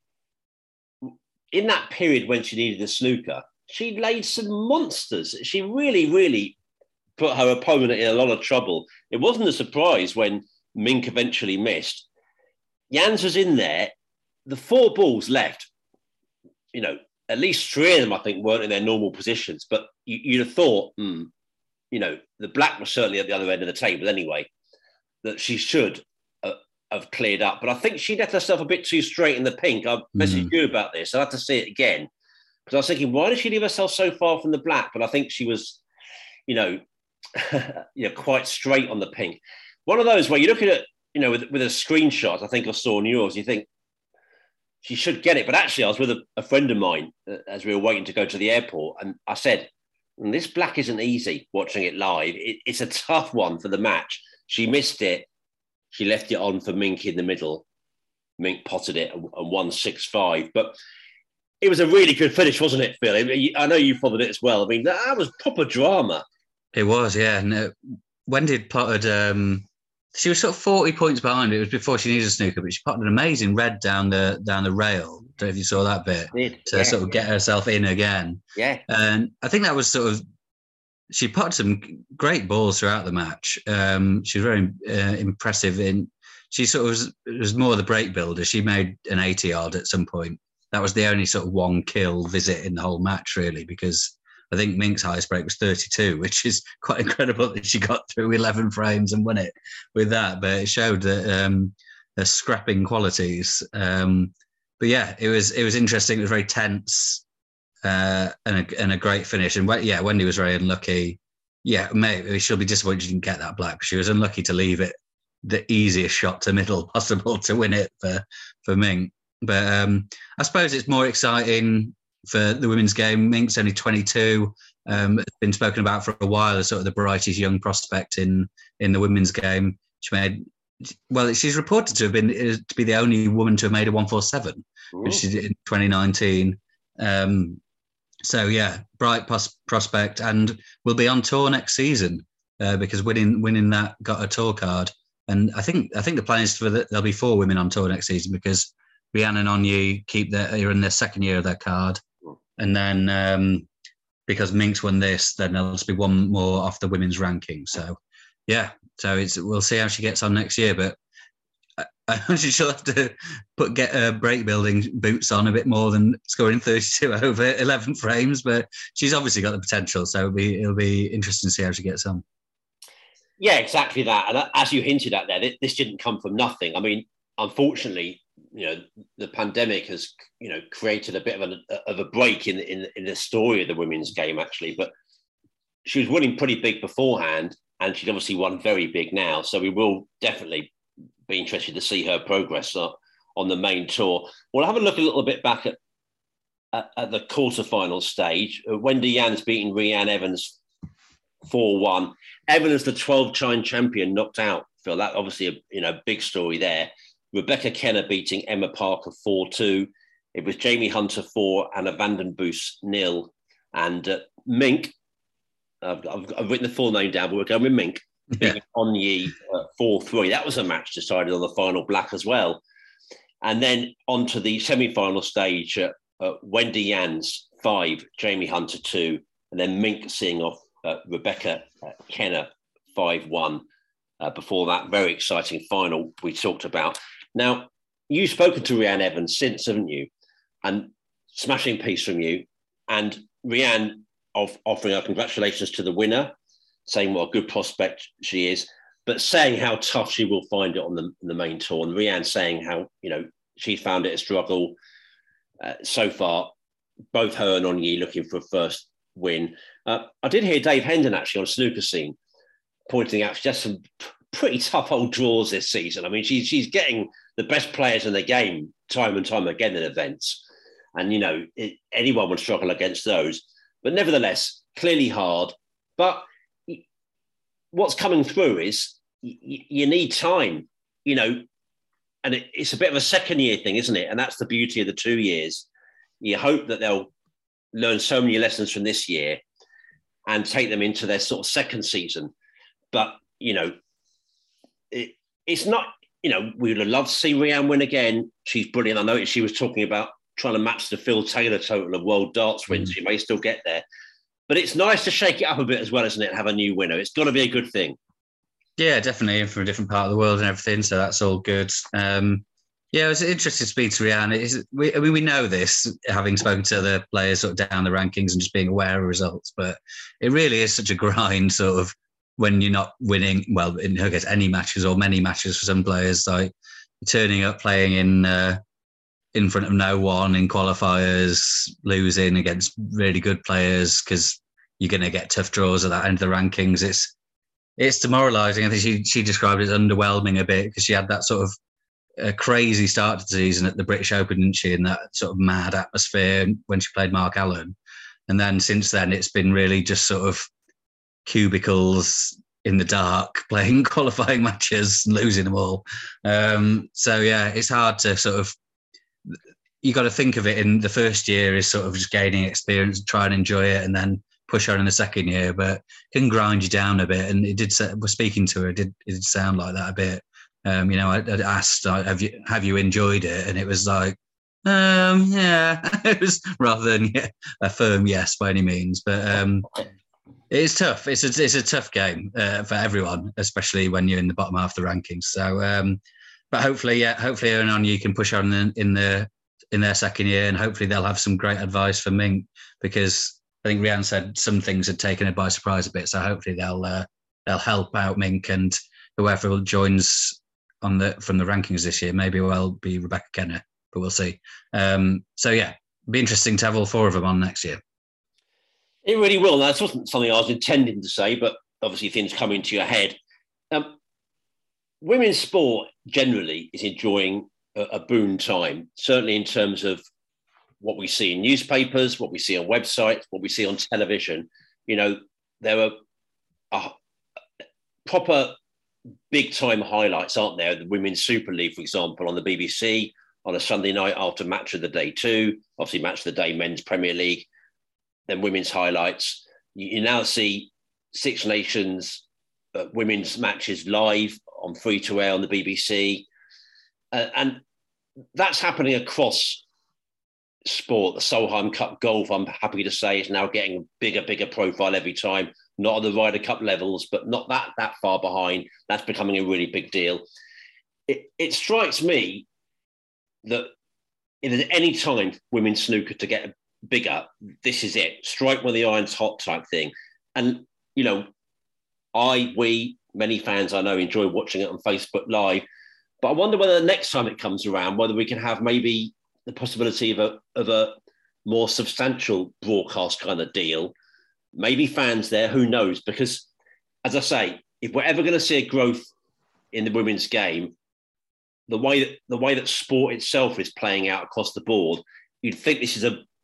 in that period when she needed a snooker, she laid some monsters. She really, really put her opponent in a lot of trouble. It wasn't a surprise when Mink eventually missed. Jans was in there. The four balls left, you know, at least three of them, I think, weren't in their normal positions. But you, you'd have thought, hmm, you know, the black was certainly at the other end of the table anyway, that she should uh, have cleared up. But I think she left herself a bit too straight in the pink. I messaged mm. you about this. I had to see it again. Because I was thinking, why did she leave herself so far from the black? But I think she was, you know, you know, quite straight on the pink. One of those where you look at it, you know, with, with a screenshot, I think I saw on yours, you think she should get it. But actually, I was with a, a friend of mine uh, as we were waiting to go to the airport. And I said, this black isn't easy watching it live. It, it's a tough one for the match. She missed it. She left it on for Mink in the middle. Mink potted it and, and won six five. But it was a really good finish, wasn't it, Phil? I know you followed it as well. I mean, that was proper drama. It was, yeah. No, Wendy potted, um, she was sort of forty points behind. It was before she needed a snooker, but she potted an amazing red down the down the rail. I don't know if you saw that bit. Did, to yeah, sort of get herself in again. Yeah. And I think that was sort of, she potted some great balls throughout the match. Um, she was very uh, impressive in, she sort of was, was more the break builder. She made an eighty yard at some point. That was the only sort of one kill visit in the whole match, really, because I think Mink's highest break was thirty-two, which is quite incredible that she got through eleven frames and won it with that. But it showed that um, her scrapping qualities. Um, but yeah, it was it was interesting. It was very tense uh, and a, and a great finish. And yeah, Wendy was very unlucky. Yeah, maybe she'll be disappointed she didn't get that black. She was unlucky to leave it the easiest shot to middle possible to win it for for Mink. But um, I suppose it's more exciting for the women's game. Mink's only twenty-two. Um, it's been spoken about for a while as sort of the brightest young prospect in in the women's game. She made, well, she's reported to have been to be the only woman to have made a one forty-seven, which she did in twenty nineteen. Um, so yeah, bright pos- prospect, and will be on tour next season uh, because winning winning that got a tour card. And I think I think the plan is for the, there'll be four women on tour next season because Rhiannon and Onyi keep their, are in their second year of their card. And then um, because Mink's won this, then there'll just be one more off the women's ranking. So, yeah, so it's we'll see how she gets on next year. But I, I imagine she'll have to put get her break building boots on a bit more than scoring thirty-two over eleven frames. But she's obviously got the potential. So it'll be, it'll be interesting to see how she gets on. Yeah, exactly that. And as you hinted at there, this didn't come from nothing. I mean, unfortunately, you know, the pandemic has, you know, created a bit of a of a break in in in the story of the women's game, actually. But she was winning pretty big beforehand, and she'd obviously won very big now. So we will definitely be interested to see her progress uh, on the main tour. We'll have a look a little bit back at at, at the quarterfinal stage. Uh, Wendy Yan's beating Rhiannon Evans four one. Evans, the twelve-time champion, knocked out. Phil, that obviously a you know big story there. Rebecca Kenner beating Emma Parker four two. It was Jamie Hunter four, Anna Vandenboos nil. And uh, Mink, I've, I've, I've written the full name down, but we're going with Mink, beating Onyi uh, four three. That was a match decided on the final black as well. And then on to the semi-final stage, uh, uh, Wendy Yan's five, Jamie Hunter two, and then Mink seeing off uh, Rebecca uh, Kenner five one. Uh, before that very exciting final we talked about. Now, you've spoken to Rhiannon Evans since, haven't you? And smashing piece from you. And Rhiannon of offering her congratulations to the winner, saying what a good prospect she is, but saying how tough she will find it on the, the main tour. And Rhiannon saying how, you know, she found it a struggle uh, so far. Both her and Onyi looking for a first win. Uh, I did hear Dave Hendon actually on Snooker Scene pointing out she has some pretty tough old draws this season. I mean, she's she's getting the best players in the game time and time again in events. And, you know, it, anyone would struggle against those. But nevertheless, clearly hard. But what's coming through is y- you need time, you know, and it, it's a bit of a second year thing, isn't it? And that's the beauty of the two years. You hope that they'll learn so many lessons from this year and take them into their sort of second season. But, you know, it, it's not, you know, we would have loved to see Rhiannon win again. She's brilliant. I noticed she was talking about trying to match the Phil Taylor total of world darts wins. Mm. She may still get there. But it's nice to shake it up a bit as well, isn't it? Have a new winner. It's got to be a good thing. Yeah, definitely. From a different part of the world and everything. So that's all good. Um, yeah, it was interesting to speak to Rhiannon. It's, we, I mean, we know this, having spoken to other players sort of down the rankings and just being aware of results. But it really is such a grind, sort of, when you're not winning, well, in her case, any matches or many matches for some players, like turning up, playing in uh, in front of no one in qualifiers, losing against really good players because you're going to get tough draws at that end of the rankings. It's it's demoralising. I think she she described it as underwhelming a bit because she had that sort of a crazy start to the season at the British Open, didn't she, in that sort of mad atmosphere when she played Mark Allen. And then since then, it's been really just sort of cubicles in the dark, playing qualifying matches and losing them all. Um, so, yeah, it's hard to sort of, you got to think of it in the first year is sort of just gaining experience, try and enjoy it, and then push on in the second year, but it can grind you down a bit. And it did, we're speaking to her, it did, it did sound like that a bit. Um, you know, I, I asked, have you, have you enjoyed it? And it was like, um, yeah, it was rather than yeah, a firm yes by any means. But, um, it's tough. It's a, it's a tough game uh, for everyone, especially when you're in the bottom half of the rankings. So, um, but hopefully, yeah, hopefully, and on you can push on in, in the in their second year, and hopefully they'll have some great advice for Mink, because I think Rhiannon said some things had taken her by surprise a bit. So hopefully they'll uh, they'll help out Mink, and whoever joins on the from the rankings this year, maybe well be Rebecca Kenner, but we'll see. Um, so yeah, it'll be interesting to have all four of them on next year. It really will. That wasn't something I was intending to say, but obviously things come into your head. Um, women's sport generally is enjoying a, a boom time, certainly in terms of what we see in newspapers, what we see on websites, what we see on television. You know, there are uh, proper big-time highlights, aren't there? The Women's Super League, for example, on the B B C on a Sunday night after Match of the Day two, obviously Match of the Day Men's Premier League, then women's highlights. You, you now see Six Nations uh, women's matches live on free to air on the B B C. Uh, and that's happening across sport. The Solheim Cup golf, I'm happy to say, is now getting a bigger, bigger profile every time. Not on the Ryder Cup levels, but not that, that far behind. That's becoming a really big deal. It, it strikes me that if there's any time women's snooker to get bigger, this is it. Strike when the iron's hot type thing. And, you know, I, we, many fans I know enjoy watching it on Facebook Live. But I wonder whether the next time it comes around, whether we can have maybe the possibility of a, of a more substantial broadcast kind of deal. Maybe fans there, who knows? Because, as I say, if we're ever going to see a growth in the women's game, the way that the way that sport itself is playing out across the board, you'd think this is a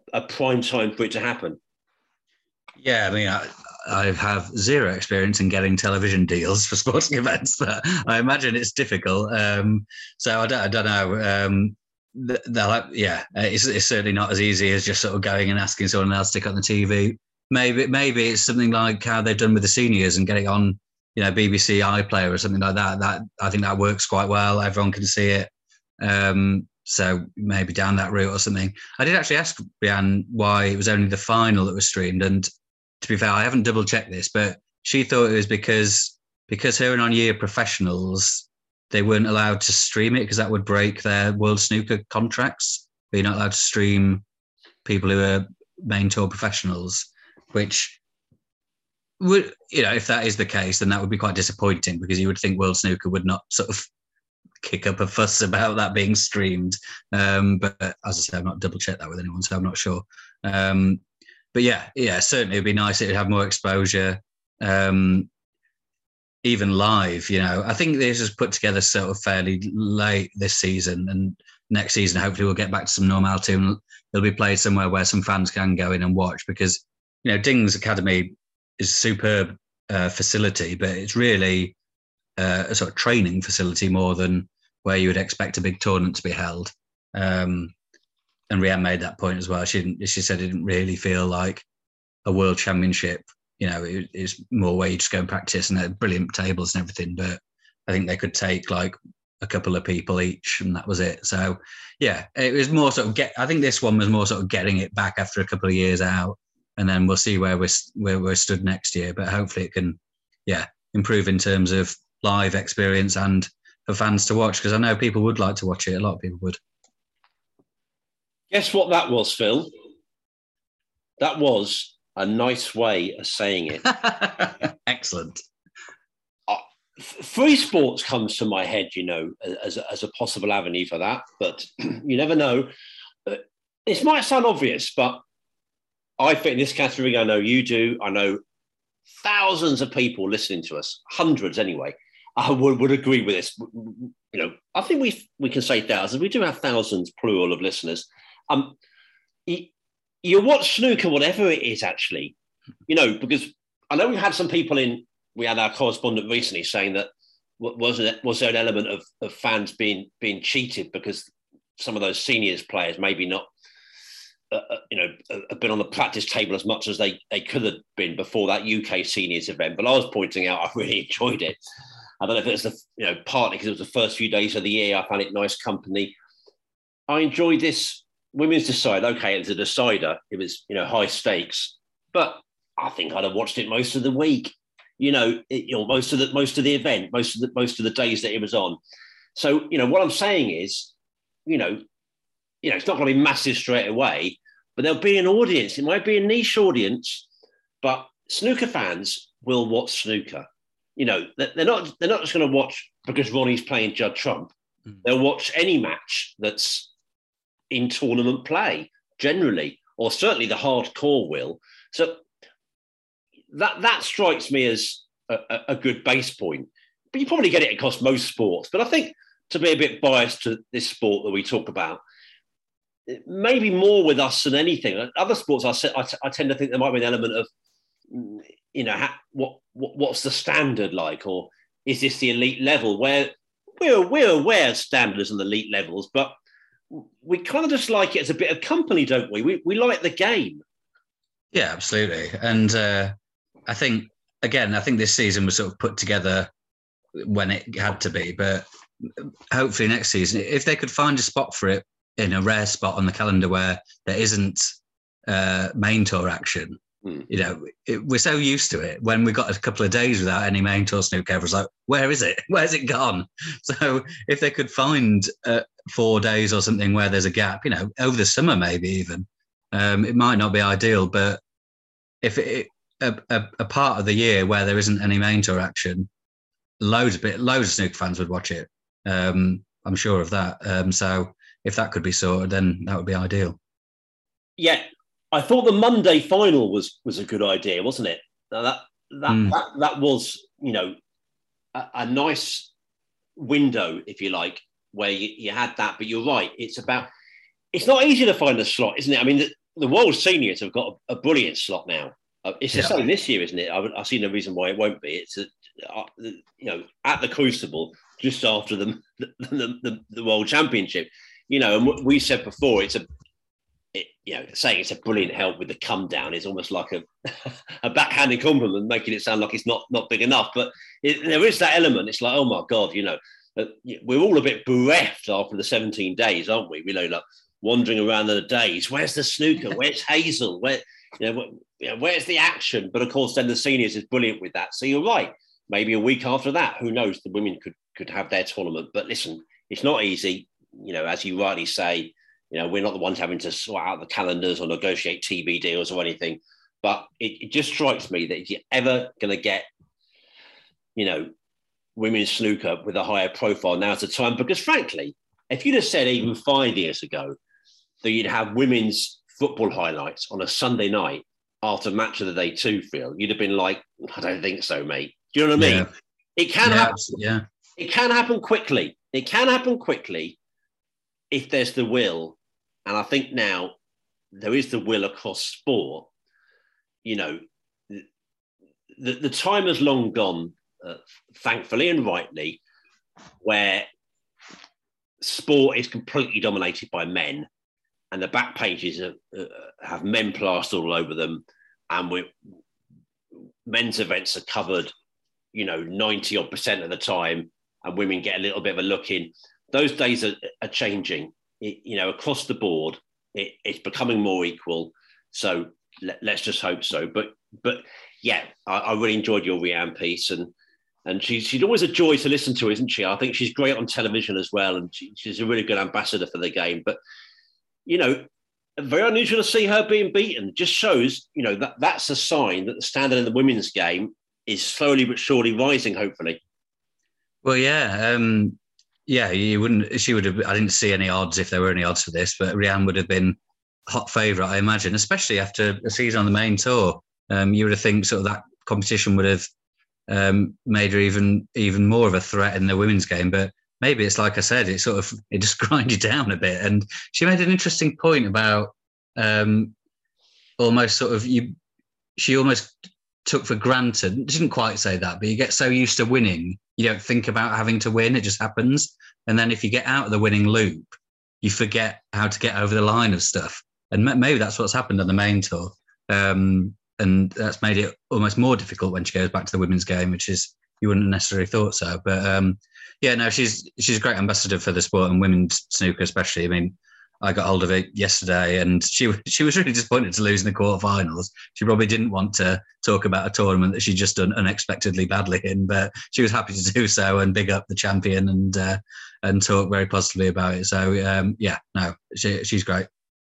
a prime time for it to happen. Yeah, I mean, I, I have zero experience in getting television deals for sporting events, but I imagine it's difficult. Um, so I don't, I don't know. Um, they'll, yeah, it's, it's certainly not as easy as just sort of going and asking someone else to stick on the T V. Maybe, maybe it's something like how they've done with the seniors and getting on, you know, B B C iPlayer or something like that. That I think that works quite well. Everyone can see it. Um, so maybe down that route or something. I did actually ask Brianne why it was only the final that was streamed, and to be fair, I haven't double checked this, but she thought it was because because her and on year professionals, they weren't allowed to stream it because that would break their World Snooker contracts. But you're not allowed to stream people who are main tour professionals, which would, you know, if that is the case, then that would be quite disappointing because you would think World Snooker would not sort of kick up a fuss about that being streamed. Um, but as I say, I've not double checked that with anyone, so I'm not sure. Um, But yeah, yeah, certainly it'd be nice if it'd have more exposure, um, even live. You know, I think this is put together sort of fairly late this season, and next season hopefully we'll get back to some normality and it'll be played somewhere where some fans can go in and watch. Because you know, Dings Academy is a superb uh, facility, but it's really uh, a sort of training facility more than where you would expect a big tournament to be held. Um, And Rianne made that point as well. She didn't, she said it didn't really feel like a world championship. You know, it, it's more where you just go and practice and they're brilliant tables and everything. But I think they could take like a couple of people each and that was it. So, yeah, it was more sort of get, I think this one was more sort of getting it back after a couple of years out. And then we'll see where we're, where we're stood next year. But hopefully it can, yeah, improve in terms of live experience and for fans to watch. Because I know people would like to watch it. A lot of people would. Guess what that was, Phil? That was a nice way of saying it. Excellent. Uh, free sports comes to my head, you know, as a, as a possible avenue for that, but you never know. Uh, this might sound obvious, but I fit in this category. I know you do. I know thousands of people listening to us, hundreds anyway, I would, would agree with this. You know, I think we we can say thousands. We do have thousands, plural, of listeners. Um, you, you watch snooker, whatever it is, actually, you know, because I know we had some people in, we had our correspondent recently saying that was it, was there an element of, of fans being being cheated because some of those seniors players maybe not, uh, you know, have been on the practice table as much as they, they could have been before that U K seniors event. But I was pointing out I really enjoyed it. I don't know if it's the, you know, partly because it was the first few days of the year. I found it nice company. I enjoyed this women's decide. Okay, it's a decider. It was, you know, high stakes, but I think I'd have watched it most of the week. You know, it, you know, most of the most of the event, most of the most of the days that it was on. So, you know, what I'm saying is, you know, you know, it's not going to be massive straight away, but there'll be an audience. It might be a niche audience, but snooker fans will watch snooker. You know, they're not they're not just going to watch because Ronnie's playing Judd Trump. Mm. They'll watch any match that's in tournament play generally, or certainly the hardcore will. So that that strikes me as a, a good base point. But you probably get it across most sports. But I think to be a bit biased to this sport that we talk about, maybe more with us than anything. Other sports, I, I, I tend to think there might be an element of, you know, how, what, what what's the standard like, or is this the elite level? Where we're we're aware of standards and elite levels, but we kind of just like it as a bit of company, don't we? We we like the game. Yeah, absolutely. And uh, I think again, I think this season was sort of put together when it had to be, but hopefully next season, if they could find a spot for it in a rare spot on the calendar where there isn't uh, main tour action. Mm. You know, it, we're so used to it. When we got a couple of days without any main tour snooker, it was like, where is it? Where's it gone? So if they could find uh, four days or something where there's a gap, you know, over the summer maybe even, um, it might not be ideal, but if it, a, a, a part of the year where there isn't any main tour action, loads of bit, loads of snooker fans would watch it. Um, I'm sure of that. Um, so if that could be sorted, then that would be ideal. Yeah. I thought the Monday final was was a good idea, wasn't it? Now that that mm. that, that was, you know, a, a nice window, if you like, where you, you had that. But you're right; it's about it's not easy to find a slot, isn't it? I mean, the, the World Seniors have got a, a brilliant slot now. Uh, it's the Yeah. same this year, isn't it? I, I see no reason why it won't be. It's a, uh, you know, at the Crucible just after the the, the, the the World Championship. You know, and what we said before, it's a it, you know, saying it's a brilliant help with the come down is almost like a a backhanded compliment, making it sound like it's not not big enough. But it, there is that element. It's like, oh my God, you know, uh, we're all a bit bereft after the seventeen days, aren't we? You know, like wandering around the days. Where's the snooker? Where's Hazel? Where, you know, what, you know, where's the action? But of course, then the seniors is brilliant with that. So you're right. Maybe a week after that, who knows? The women could could have their tournament. But listen, it's not easy. You know, as you rightly say. You know, we're not the ones having to sort out the calendars or negotiate T V deals or anything. But it, it just strikes me that if you're ever going to get, you know, women's snooker with a higher profile, now's the time. Because frankly, if you'd have said even five years ago that you'd have women's football highlights on a Sunday night after match of the day two, Phil, you'd have been like, I don't think so, mate. Do you know what I mean? Yeah. It can yeah, happen. Yeah. It can happen quickly. It can happen quickly if there's the will. And I think now there is the will across sport. You know, the, the time has long gone, uh, thankfully and rightly, where sport is completely dominated by men and the back pages are, uh, have men plastered all over them. And we men's events are covered, you know, ninety odd percent of the time, and women get a little bit of a look in. Those days are, are changing. It, you know, across the board, it, it's becoming more equal. So let, let's just hope so. But but yeah, I, I really enjoyed your Rhian piece, and and she's she's always a joy to listen to, isn't she? I think she's great on television as well, and she, she's a really good ambassador for the game. But you know, very unusual to see her being beaten. It just shows, you know, that that's a sign that the standard in the women's game is slowly but surely rising. Hopefully. Well, yeah. Um... Yeah, you wouldn't. She would have. I didn't see any odds if there were any odds for this, but Rhian would have been hot favourite, I imagine, especially after a season on the main tour. Um, you would have think sort of that competition would have um, made her even even more of a threat in the women's game. But maybe it's like I said, it sort of it just grinded down a bit. And she made an interesting point about um, almost sort of you. She almost took for granted. Didn't quite say that, but you get so used to winning. You don't think about having to win. It just happens. And then if you get out of the winning loop, you forget how to get over the line of stuff. And maybe that's what's happened on the main tour. Um, and that's made it almost more difficult when she goes back to the women's game, which is, you wouldn't have necessarily thought so. But um, yeah, no, she's she's a great ambassador for the sport and women's snooker especially. I mean, I got hold of it yesterday, and she she was really disappointed to lose in the quarterfinals. She probably didn't want to talk about a tournament that she'd just done unexpectedly badly in, but she was happy to do so and big up the champion and uh, and talk very positively about it. So um, yeah, no, she, she's great.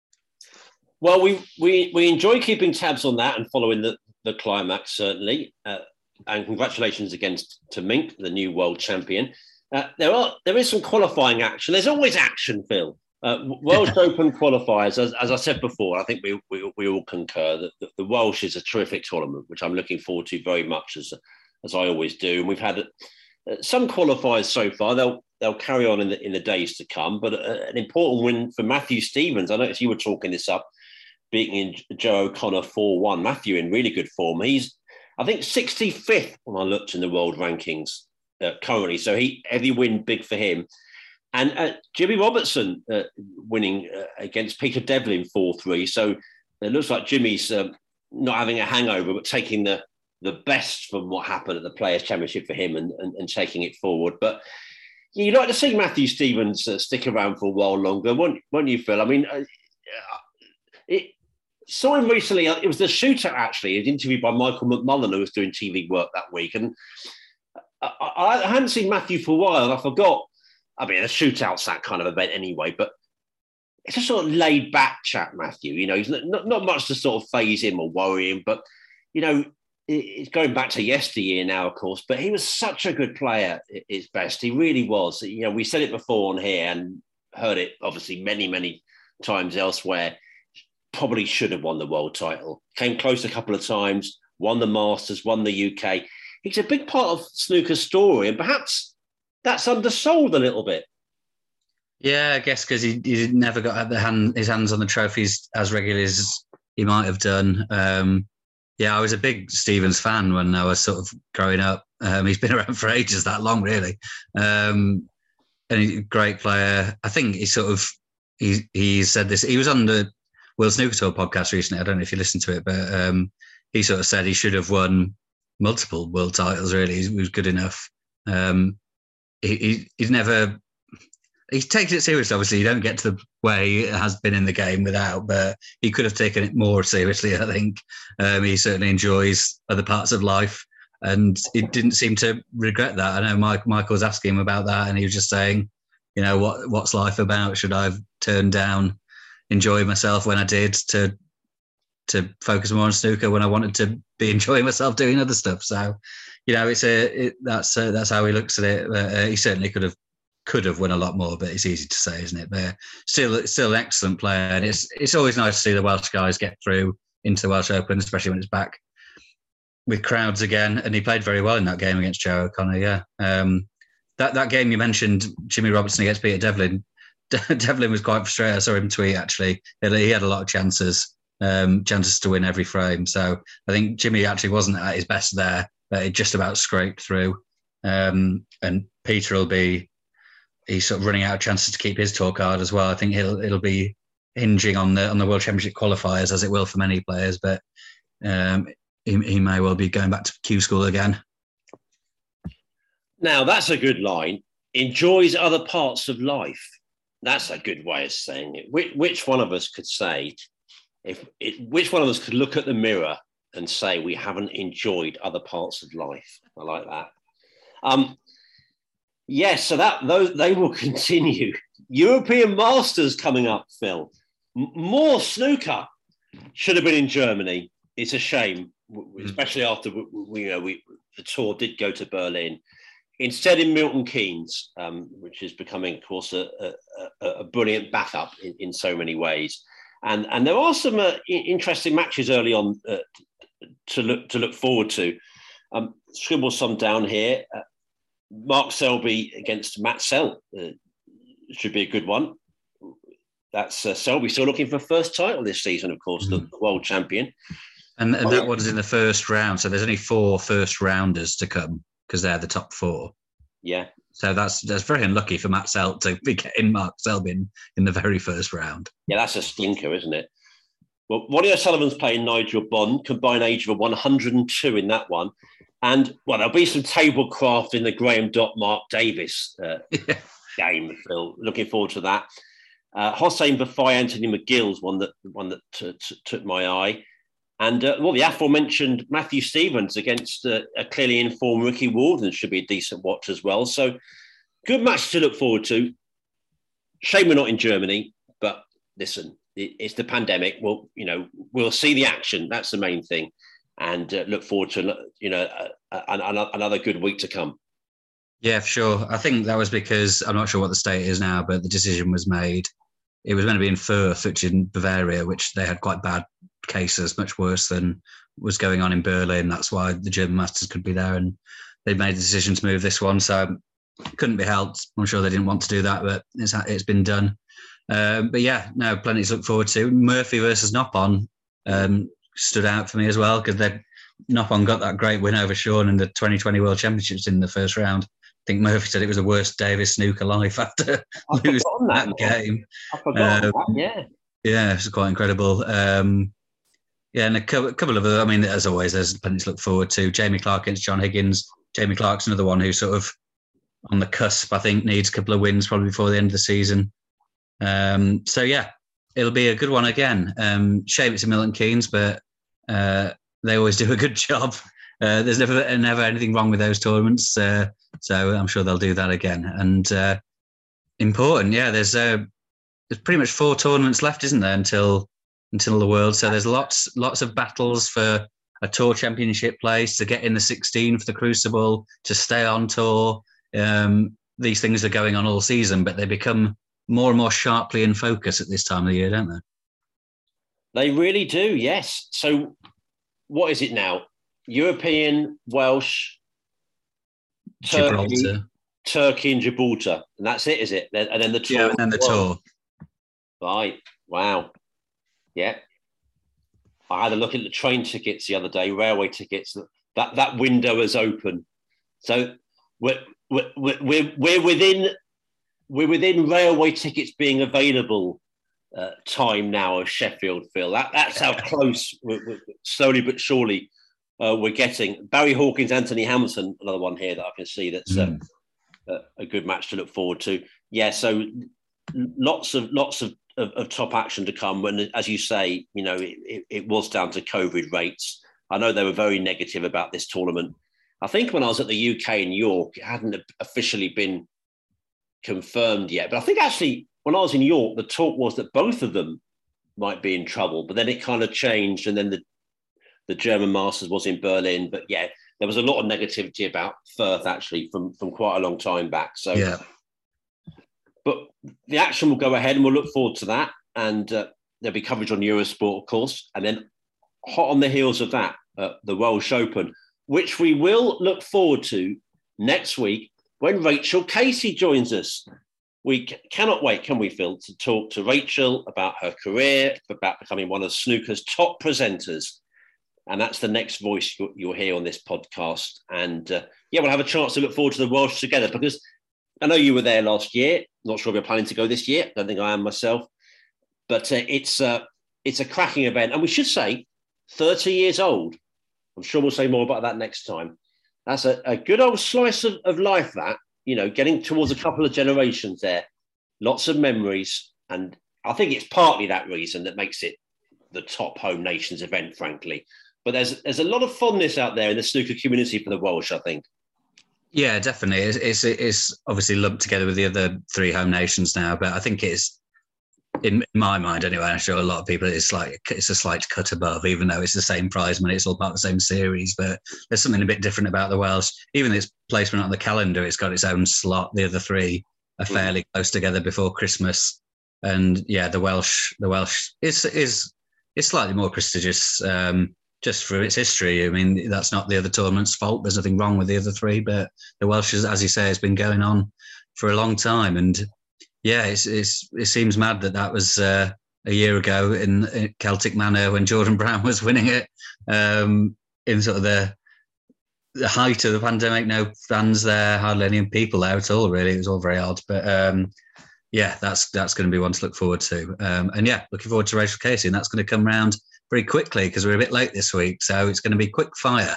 Well, we we we enjoy keeping tabs on that and following the the climax certainly. Uh, and congratulations again to Mink, the new world champion. Uh, there are there is some qualifying action. There's always action, Phil. Uh, Welsh Open qualifiers, as, as I said before, I think we we, we all concur that the, the Welsh is a terrific tournament, which I'm looking forward to very much, as as I always do. And we've had uh, some qualifiers so far. They'll they'll carry on in the in the days to come. But uh, an important win for Matthew Stevens. I noticed you were talking this up, beating Joe O'Connor four one. Matthew in really good form. He's, I think, sixty-fifth when I looked in the world rankings uh, currently. So he every win big for him. And uh, Jimmy Robertson uh, winning uh, against Peter Devlin four three. So it looks like Jimmy's uh, not having a hangover, but taking the the best from what happened at the Players' Championship for him and, and, and taking it forward. But yeah, you'd like to see Matthew Stevens uh, stick around for a while longer, won't, won't you, Phil? I mean, uh, it, saw him recently. It was the shooter, actually. He was interviewed by Michael McMullen, who was doing T V work that week. And I, I hadn't seen Matthew for a while, and I forgot. I mean, a shootout's that kind of event anyway, but it's a sort of laid back chat, Matthew. You know, he's not, not much to sort of phase him or worry him, but, you know, it's going back to yesteryear now, of course, but he was such a good player at his best. He really was. You know, we said it before on here and heard it obviously many, many times elsewhere. Probably should have won the world title. Came close a couple of times, won the Masters, won the U K. He's a big part of snooker's story, and perhaps that's undersold a little bit. Yeah, I guess because he, he never got the hand, his hands on the trophies as regularly as he might have done. Um, yeah, I was a big Stevens fan when I was sort of growing up. Um, he's been around for ages, that long, really. Um, and he's a great player. I think he sort of, he, he said this, he was on the World Snooker Tour podcast recently. I don't know if you listened to it, but um, he sort of said he should have won multiple world titles, really. He was good enough. Um, he, he He's never... He takes it seriously, obviously. You don't get to the way he has been in the game without, but he could have taken it more seriously, I think. Um, he certainly enjoys other parts of life, and he didn't seem to regret that. I know Mike, Michael was asking him about that, and he was just saying, you know, what what's life about? Should I have turned down enjoying myself when I did to to focus more on snooker when I wanted to be enjoying myself doing other stuff? So, you know, it's a it, that's uh, that's how he looks at it. Uh, he certainly could have could have won a lot more, but it's easy to say, isn't it? But still, still an excellent player, and it's it's always nice to see the Welsh guys get through into the Welsh Open, especially when it's back with crowds again. And he played very well in that game against Joe O'Connor. Yeah, um, that that game you mentioned, Jimmy Robertson against Peter Devlin. De- Devlin was quite frustrated. I saw him tweet actually. He had a lot of chances, um, chances to win every frame. So I think Jimmy actually wasn't at his best there, but it just about scraped through. Um, and Peter will be. He's sort of running out of chances to keep his tour card as well. I think he'll it'll be hinging on the on the World Championship qualifiers, as it will for many players. But um, he, he may well be going back to Q School again. Now that's a good line. Enjoys other parts of life. That's a good way of saying it. Which, which one of us could say, if it, which one of us could look at the mirror and say we haven't enjoyed other parts of life? I like that. Um, Yes, so that those they will continue. European Masters coming up, Phil. M- more snooker should have been in Germany. It's a shame, especially after we, you know, we the tour did go to Berlin. Instead, in Milton Keynes, um, which is becoming, of course, a, a, a brilliant backup in, in so many ways. And and there are some uh, interesting matches early on uh, to look to look forward to. Um, scribble some down here. Uh, Mark Selby against Matt Sell uh, should be a good one. That's uh, Selby still looking for first title this season, of course, mm-hmm. the, the world champion. And, and that one's in the first round, so there's only four first rounders to come because they're the top four. Yeah. So that's that's very unlucky for Matt Sell to be getting Mark Selby in, in the very first round. Yeah, that's a stinker, isn't it? Well, Ronnie O'Sullivan's playing Nigel Bond, combined age of one hundred and two in that one. And, well, there'll be some tablecraft in the Graham Dot Mark Davis uh, yeah. game, Phil. Looking forward to that. Uh, Hossein Bafai, Anthony McGill's one that one that t- t- took my eye. And, uh, well, the aforementioned Matthew Stevens against uh, a clearly informed Ricky Walden should be a decent watch as well. So, good match to look forward to. Shame we're not in Germany, but listen, it, it's the pandemic. Well, you know, we'll see the action. That's the main thing. And uh, look forward to, you know, uh, uh, another good week to come. Yeah, for sure. I think that was because, I'm not sure what the state is now, but the decision was made. It was meant to be in Fürth, which is in Bavaria, which they had quite bad cases, much worse than was going on in Berlin. That's why the German Masters could be there. And they made the decision to move this one. So it couldn't be helped. I'm sure they didn't want to do that, but it's, it's been done. Um, but yeah, no, plenty to look forward to. Murphy versus Noppon. Um, stood out for me as well because Noppon got that great win over Sean in the twenty twenty World Championships in the first round. I think Murphy said it was the worst Davis snooker life after losing that, that game. I forgot um, that, yeah. Yeah, it's quite incredible. Um, yeah, and a couple of other, I mean, as always, there's plenty to look forward to. Jamie Clark against John Higgins. Jamie Clark's another one who's sort of on the cusp, I think, needs a couple of wins probably before the end of the season. Um, so, yeah. It'll be a good one again. Um, shame it's in Milton Keynes, but uh, they always do a good job. Uh, there's never never anything wrong with those tournaments, uh, so I'm sure they'll do that again. And uh, important, yeah. There's uh, there's pretty much four tournaments left, isn't there, until until the World? So there's lots lots of battles for a tour championship place, to get in the sixteen for the Crucible, to stay on tour. Um, these things are going on all season, but they become more and more sharply in focus at this time of the year, don't they? They really do, yes. So what is it now? European, Welsh, Turkey, Gibraltar. Turkey and Gibraltar, and that's it, is it? And then the tour. Yeah, and then the tour. Right. Wow. Yeah. I had a look at the train tickets the other day, railway tickets. That that window is open, so we're we're we're, we're within we're within railway tickets being available uh, time now of Sheffield, Phil. That that's how close we're, we're, slowly but surely uh, we're getting. Barry Hawkins, Anthony Hamilton, another one here that I can see that's mm. uh, a good match to look forward to. Yeah, so lots of lots of. Of, of top action to come. When, as you say, you know, it, it, it was down to COVID rates. I know they were very negative about this tournament. I think when I was at the U K in York, it hadn't officially been confirmed yet. But I think actually when I was in York, the talk was that both of them might be in trouble. But then it kind of changed. And then the, the German Masters was in Berlin. But yeah, there was a lot of negativity about Firth actually from, from quite a long time back. So yeah. But the action will go ahead and we'll look forward to that. And uh, there'll be coverage on Eurosport, of course. And then hot on the heels of that, uh, the Welsh Open, which we will look forward to next week when Rachel Casey joins us. We c- cannot wait, can we, Phil, to talk to Rachel about her career, about becoming one of snooker's top presenters. And that's the next voice you'll, you'll hear on this podcast. And uh, yeah, we'll have a chance to look forward to the Welsh together because I know you were there last year. Not sure if you're planning to go this year. I don't think I am myself. But uh, it's, uh, it's a cracking event. And we should say thirty years old. I'm sure we'll say more about that next time. That's a, a good old slice of, of life, that, you know, getting towards a couple of generations there. Lots of memories. And I think it's partly that reason that makes it the top home nations event, frankly. But there's there's a lot of fondness out there in the snooker community for the Welsh, I think. Yeah, definitely. It's, it's, it's obviously lumped together with the other three home nations now, but I think it's, in my mind anyway, I'm sure a lot of people, it's like, it's a slight cut above, even though it's the same prize money, it's all part of the same series, but there's something a bit different about the Welsh. Even its placement on the calendar, it's got its own slot. The other three are fairly mm. close together before Christmas. And yeah, the Welsh, the Welsh is, is, is slightly more prestigious, um, just through its history. I mean, that's not the other tournament's fault. There's nothing wrong with the other three, but the Welsh, as you say, has been going on for a long time. And yeah, it's, it's, it seems mad that that was uh, a year ago in, in Celtic Manor when Jordan Brown was winning it um, in sort of the, the height of the pandemic. No fans there, hardly any people there at all, really. It was all very odd. But um, yeah, that's that's going to be one to look forward to. Um, and yeah, looking forward to Rachel Casey, and that's going to come round very quickly because we're a bit late this week. So it's going to be quick fire.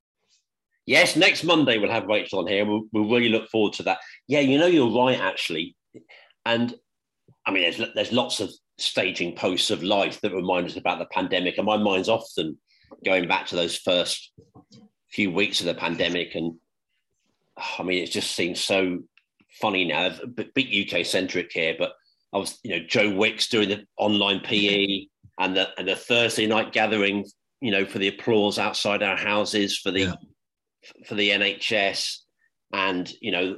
Yes, next Monday we'll have Rachel on here. We'll, we'll really look forward to that. Yeah, you know, you're right, actually. And I mean, there's, there's lots of staging posts of life that remind us about the pandemic. And my mind's often going back to those first few weeks of the pandemic. And I mean, it just seems so funny now, a bit U K centric here, but I was, you know, Joe Wicks doing the online P E and the, and the Thursday night gathering, you know, for the applause outside our houses for the, yeah. for the N H S. And, you know,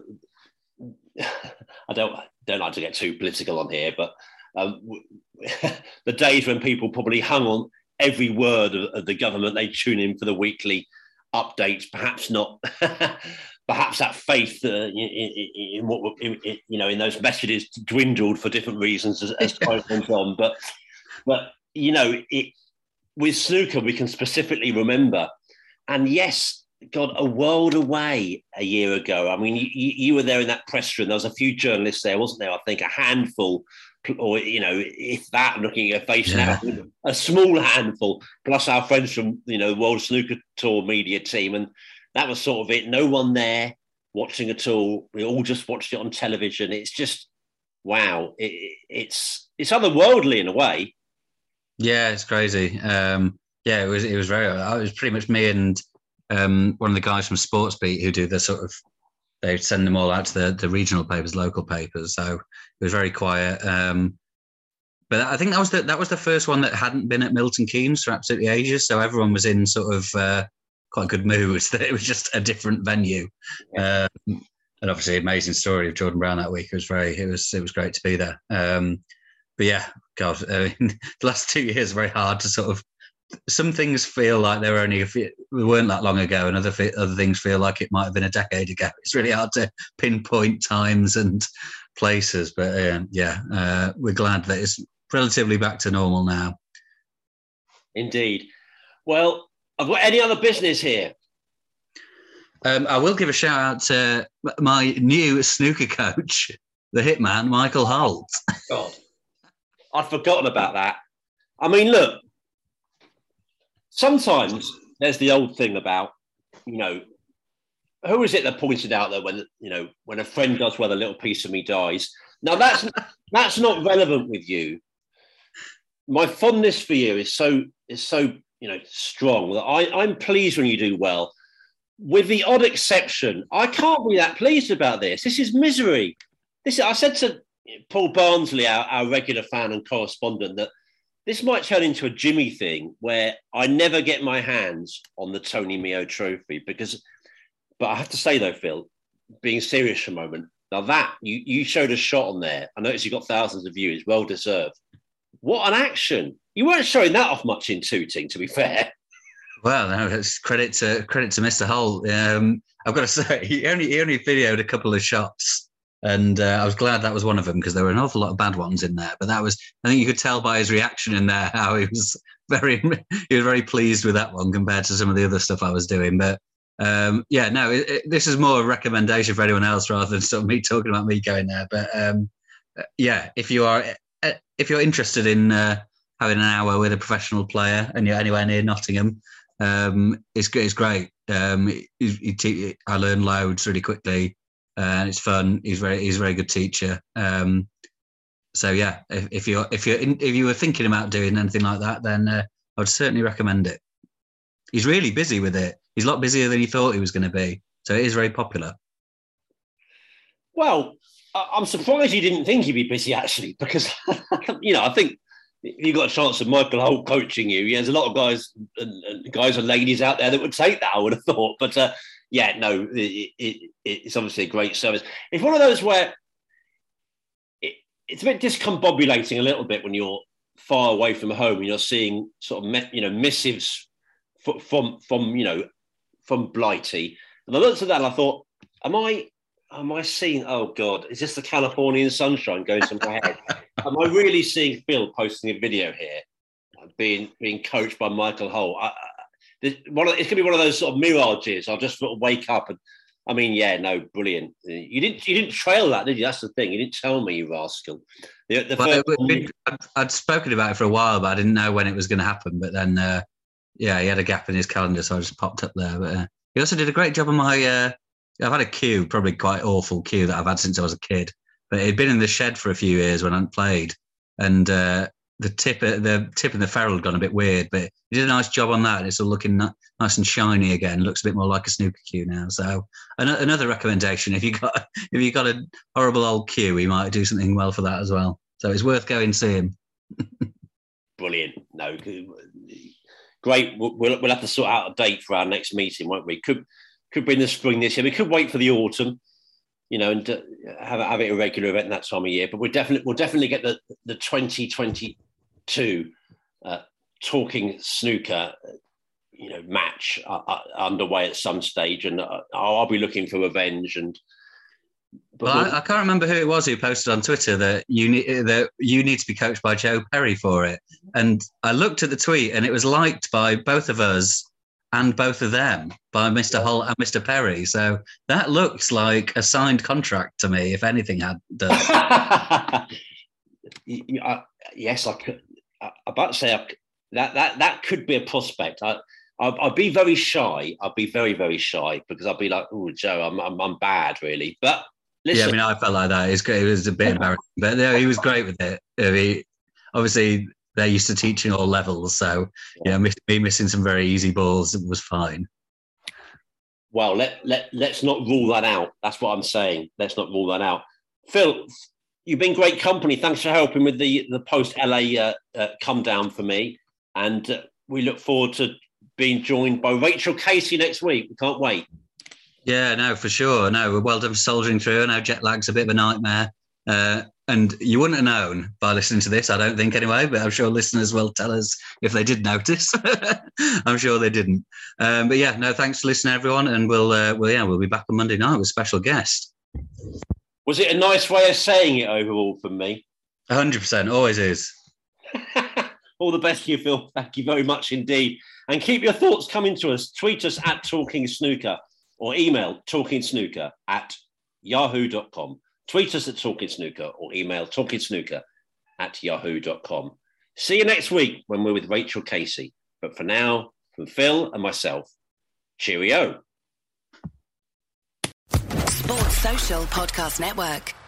I don't, don't like to get too political on here, but um, the days when people probably hung on every word of, of the government, they tune in for the weekly updates, perhaps not, perhaps that faith uh, in, in, in what, in, in, you know, in those messages dwindled for different reasons as, as time went on. But, but, you know, it, with snooker, we can specifically remember, and yes, God, a world away a year ago. I mean, you, you were there in that press room. There was a few journalists there, wasn't there? I think a handful, or, you know, if that, I'm looking at your face yeah. now, a small handful, plus our friends from, you know, World Snooker Tour media team. And that was sort of it. No one there watching at all. We all just watched it on television. It's just, wow. It, it's, it's otherworldly in a way. Yeah, it's crazy. Um, yeah, it was, it was very, it was pretty much me and, Um, one of the guys from Sportsbeat who do the sort of, they send them all out to the, the regional papers, local papers. So it was very quiet. Um, but I think that was the that was the first one that hadn't been at Milton Keynes for absolutely ages. So everyone was in sort of uh, quite a good mood. That it was just a different venue. Um, and obviously, amazing story of Jordan Brown that week. It was very, it was it was great to be there. Um, but yeah, God, I mean, the last two years are very hard to sort of some things feel like they were only a few, we weren't that long ago, and other other things feel like it might have been a decade ago. It's really hard to pinpoint times and places, but uh, yeah, uh, we're glad that it's relatively back to normal now. Indeed. Well, I've got any other business here? Um, I will give a shout out to my new snooker coach, the hitman, Michael Holt. God, I'd forgotten about that. I mean, look, sometimes there's the old thing about, you know, who is it that pointed out that when, you know, when a friend does well, a little piece of me dies. Now, that's that's not relevant with you. My fondness for you is so, is so you know, strong that I, I'm pleased when you do well. With the odd exception, I can't be that pleased about this. This is misery. This I said to Paul Barnsley, our, our regular fan and correspondent, that this might turn into a Jimmy thing where I never get my hands on the Tony Meo trophy because, but I have to say though, Phil, being serious for a moment, now that you, you showed a shot on there. I noticed you got thousands of views, well deserved. What an action. You weren't showing that off much in Tooting, to be fair. Well, no, it's credit to credit to Mister Holt. Um, I've got to say, he only he only videoed a couple of shots, and uh, I was glad that was one of them because there were an awful lot of bad ones in there. But that was, I think you could tell by his reaction in there how he was very he was very pleased with that one compared to some of the other stuff I was doing. But um, yeah, no, it, it, this is more a recommendation for anyone else rather than sort of me talking about me going there. But um, yeah, if you are if you're interested in uh, having an hour with a professional player and you're anywhere near Nottingham. Um, it's it's great. Um, he, he te- I learned loads really quickly, uh, and it's fun. He's very he's a very good teacher. Um, so yeah, if, if you're if you're in, if you were thinking about doing anything like that, then uh, I would certainly recommend it. He's really busy with it. He's a lot busier than he thought he was going to be. So it is very popular. Well, I'm surprised you didn't think he'd be busy actually, because you know I think. If you got a chance of Michael Holt coaching you, yeah, there's a lot of guys and, and guys and ladies out there that would take that, I would have thought. But uh, yeah, no, it, it, it's obviously a great service. It's one of those where it, it's a bit discombobulating a little bit when you're far away from home and you're seeing sort of, you know, missives from, from, from you know, from Blighty. And I looked at that and I thought, am I... Am I seeing, oh God, is this the Californian sunshine going to my head? Am I really seeing Phil posting a video here, being being coached by Michael Holt? I, I, one of, it's going to be one of those sort of mirages. I'll just sort of wake up and, I mean, yeah, no, brilliant. You didn't you didn't trail that, did you? That's the thing. You didn't tell me, you rascal. The, the well, first it, I'd, I'd spoken about it for a while, but I didn't know when it was going to happen. But then, uh, yeah, he had a gap in his calendar, so I just popped up there. But uh, he also did a great job on my... Uh, I've had a queue, probably quite awful queue that I've had since I was a kid, but it'd been in the shed for a few years when I hadn't played, and uh, the tip, the tip in the ferrule had gone a bit weird, but he did a nice job on that. It's all looking nice and shiny again. Looks a bit more like a snooker queue now. So an- another recommendation: if you got if you got a horrible old queue, he might do something well for that as well. So it's worth going to see him. Brilliant. No, great. We'll we'll have to sort out a date for our next meeting, won't we? Could. Could be in the spring this year. We could wait for the autumn, you know, and uh, have, have it a regular event that time of year. But we'll definitely we'll definitely get the the twenty twenty-two uh, talking snooker, you know, match uh, uh, underway at some stage, and uh, I'll, I'll be looking for revenge. And well, we'll, I, I can't remember who it was who posted on Twitter that you need that you need to be coached by Joe Perry for it. And I looked at the tweet, and it was liked by both of us. And both of them by Mister Yeah. Holt and Mister Perry. So that looks like a signed contract to me, if anything had done. Yes, I could. I'm about to say I, that that that could be a prospect. I, I, I'd be very shy. I'd be very, very shy because I'd be like, oh, Joe, I'm, I'm I'm bad, really. But listen. Yeah, I mean, I felt like that. It's It was a bit embarrassing. But no, he was great with it. I mean, obviously, they're used to teaching all levels, so yeah, me missing some very easy balls was fine. Well, let let let's not rule that out. That's what I'm saying. Let's not rule that out. Phil, you've been great company. Thanks for helping with the the post L A uh, uh, come down for me, and uh, we look forward to being joined by Rachel Casey next week. We can't wait. Yeah, no, for sure. No, we're well done for soldiering through. I know jet lag's a bit of a nightmare. Uh, and you wouldn't have known by listening to this, I don't think anyway, but I'm sure listeners will tell us if they did notice. I'm sure they didn't. Um, but yeah, no, thanks for listening, everyone. And we'll, uh, well, yeah, we'll be back on Monday night with a special guest. Was it a nice way of saying it overall from me? one hundred percent, always is. All the best to you, Phil. Thank you very much indeed. And keep your thoughts coming to us. Tweet us at Talking Snooker or email talkingsnooker at yahoo dot com. Tweet us at Talking Snooker or email talkingsnooker at yahoo dot com. See you next week when we're with Rachel Casey. But for now, from Phil and myself, cheerio. Sports Social Podcast Network.